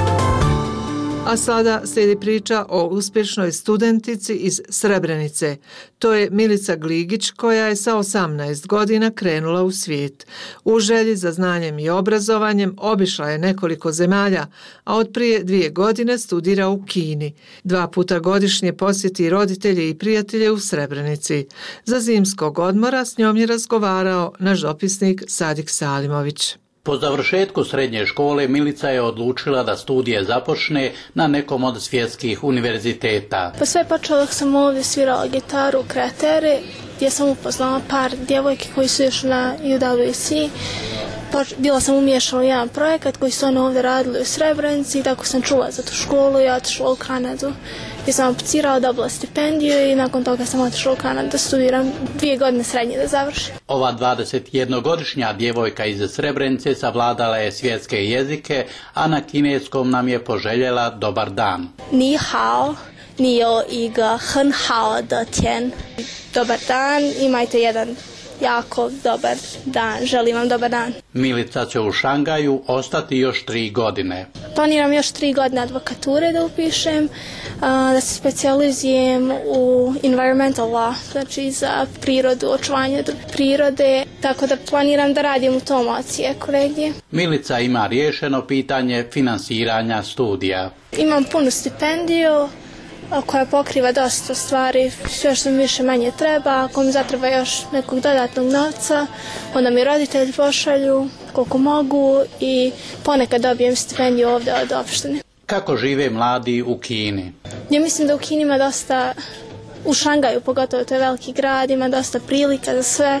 A sada slijedi priča o uspješnoj studentici iz Srebrenice. To je Milica Gligić koja je sa osamnaest godina krenula u svijet. U želji za znanjem i obrazovanjem obišla je nekoliko zemalja, a od prije dvije godine studira u Kini. Dva puta godišnje posjeti roditelje i prijatelje u Srebrenici. Za zimskog odmora s njom je razgovarao naš dopisnik Sadik Salimović. Po završetku srednje škole Milica je odlučila da studije započne na nekom od svjetskih univerziteta. Pa sve počelo dok sam ovdje svirala gitaru u Kreatere, gdje sam upoznala par djevojke koji su još na U W C. Bila sam umiješala u jedan projekat koji su oni ovdje radili u Srebrenici i tako sam čula za tu školu i otišla u Kanadu. Gdje sam aplicirala, dobila stipendiju i nakon toga sam otišla u Kanadu da studiram dvije godine srednje da završim. Ova dvadesetjednogodišnja djevojka iz Srebrenice savladala je svjetske jezike, a na kineskom nam je poželjela dobar dan. Ni hao, ni yo iga hen hao de tian. Dobar dan, imajte jedan jako dobar dan, želim vam dobar dan. Milica će u Šangaju ostati još tri godine. Planiram još tri godine advokature da upišem, da se specijalizujem u environmental law, znači za prirodu, očuvanje prirode, tako da planiram da radim u tom odsjeku regije. Milica ima riješeno pitanje finansiranja studija. Imam punu stipendiju koja pokriva dosta stvari, sve što mi više manje treba. Ako mi zatreba još nekog dodatnog novca, onda mi roditelji pošalju koliko mogu i ponekad dobijem stipendiju ovdje od opštine. Kako žive mladi u Kini? Ja mislim da u Kini ima dosta, u Šangaju pogotovo, to je veliki grad, ima dosta prilika za sve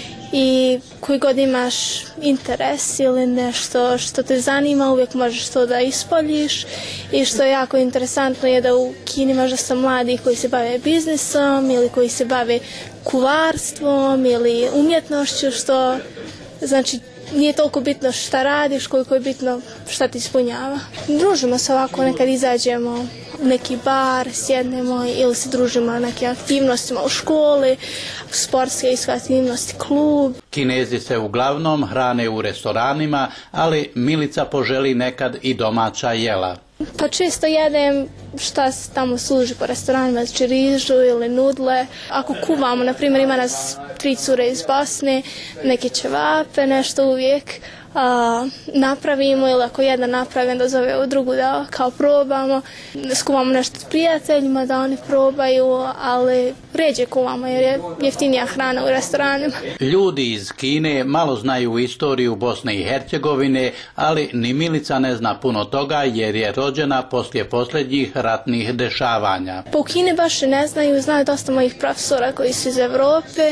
i koji god imaš interes ili nešto što te zanima, uvijek možeš to da ispoljiš. I što je jako interesantno je da u Kini imaš dosta mladih koji se bave biznisom ili koji se bave kuvarstvom ili umjetnošću, što znači nije toliko bitno šta radiš koliko je bitno šta ti ispunjava. Družimo se ovako, nekad izađemo u neki bar, sjednemo ili se družimo na neke aktivnostima u školi, sportske isto aktivnosti, klub. Kinezi se uglavnom hrane u restoranima, ali Milica poželi nekad i domaća jela. Pa često jedem šta se tamo služi po restoranima, znači rižu ili nudle. Ako kuvamo, na primjer ima nas tri cure iz Bosne, neke ćevape, nešto uvijek a, napravimo ili ako jedna napravim da zove u drugu da kao probamo. Skuvamo nešto s prijateljima da oni probaju, ali ređe kuvamo jer je jeftinija hrana u restoranima. Ljudi iz Kine malo znaju istoriju Bosne i Hercegovine, ali ni Milica ne zna puno toga jer je rođena poslije posljednjih ratnih dešavanja. Pa u Kini baš ne znaju, znaju dosta mojih profesora koji su iz Evrope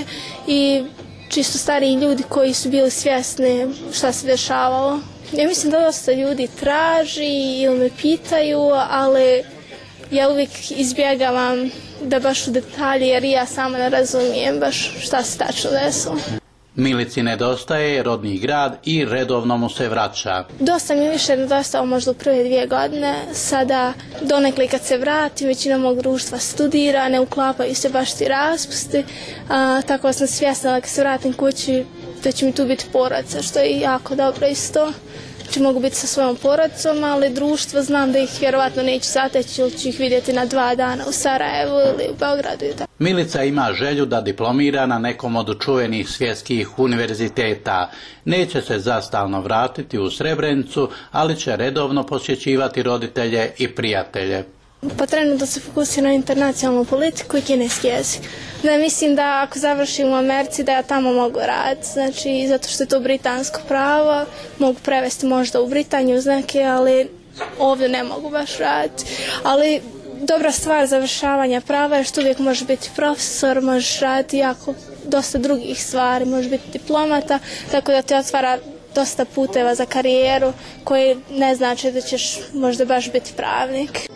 i čisto stariji ljudi koji su bili svjesni šta se dešavalo. Ja mislim da dosta ljudi traži ili me pitaju, ali ja uvijek izbjegavam da baš u detalje jer ja sama ne razumijem baš šta se tačno desilo. Milici nedostaje rodni grad i redovno mu se vraća. Dosta mi više nedostao možda u prve dvije godine. Sada donekle kad se vratim, većina mog društva studira, ne uklapaju se baš ti raspusti. A, tako sam svjesna da kad se vratim kući da će mi tu biti porodica, što je jako dobro isto. Znači mogu biti sa svojom porodicom, ali društvo znam da ih vjerovatno neću zateći ili ću ih vidjeti na dva dana u Sarajevu ili u Beogradu. Milica ima želju da diplomira na nekom od čuvenih svjetskih univerziteta. Neće se zastalno vratiti u Srebrenicu, ali će redovno posjećivati roditelje i prijatelje. Pa trenutno se fokusiram na internacionalnu politiku i kineski jezik. Da mislim da ako završim u Americi da ja tamo mogu raditi, znači zato što je to britansko pravo, mogu prevesti možda u Britaniju uz neke, ali ovdje ne mogu baš raditi. Ali dobra stvar završavanja prava je što uvijek možeš biti profesor, možeš raditi jako dosta drugih stvari, može biti diplomata, tako da te otvara dosta puteva za karijeru koji ne znači da ćeš možda baš biti pravnik.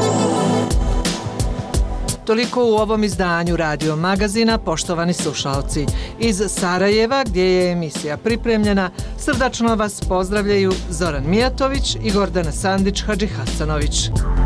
Toliko u ovom izdanju Radio Magazina, poštovani slušalci. Iz Sarajeva, gdje je emisija pripremljena, srdačno vas pozdravljaju Zoran Mijatović i Gordana Sandić-Hadžihasanović.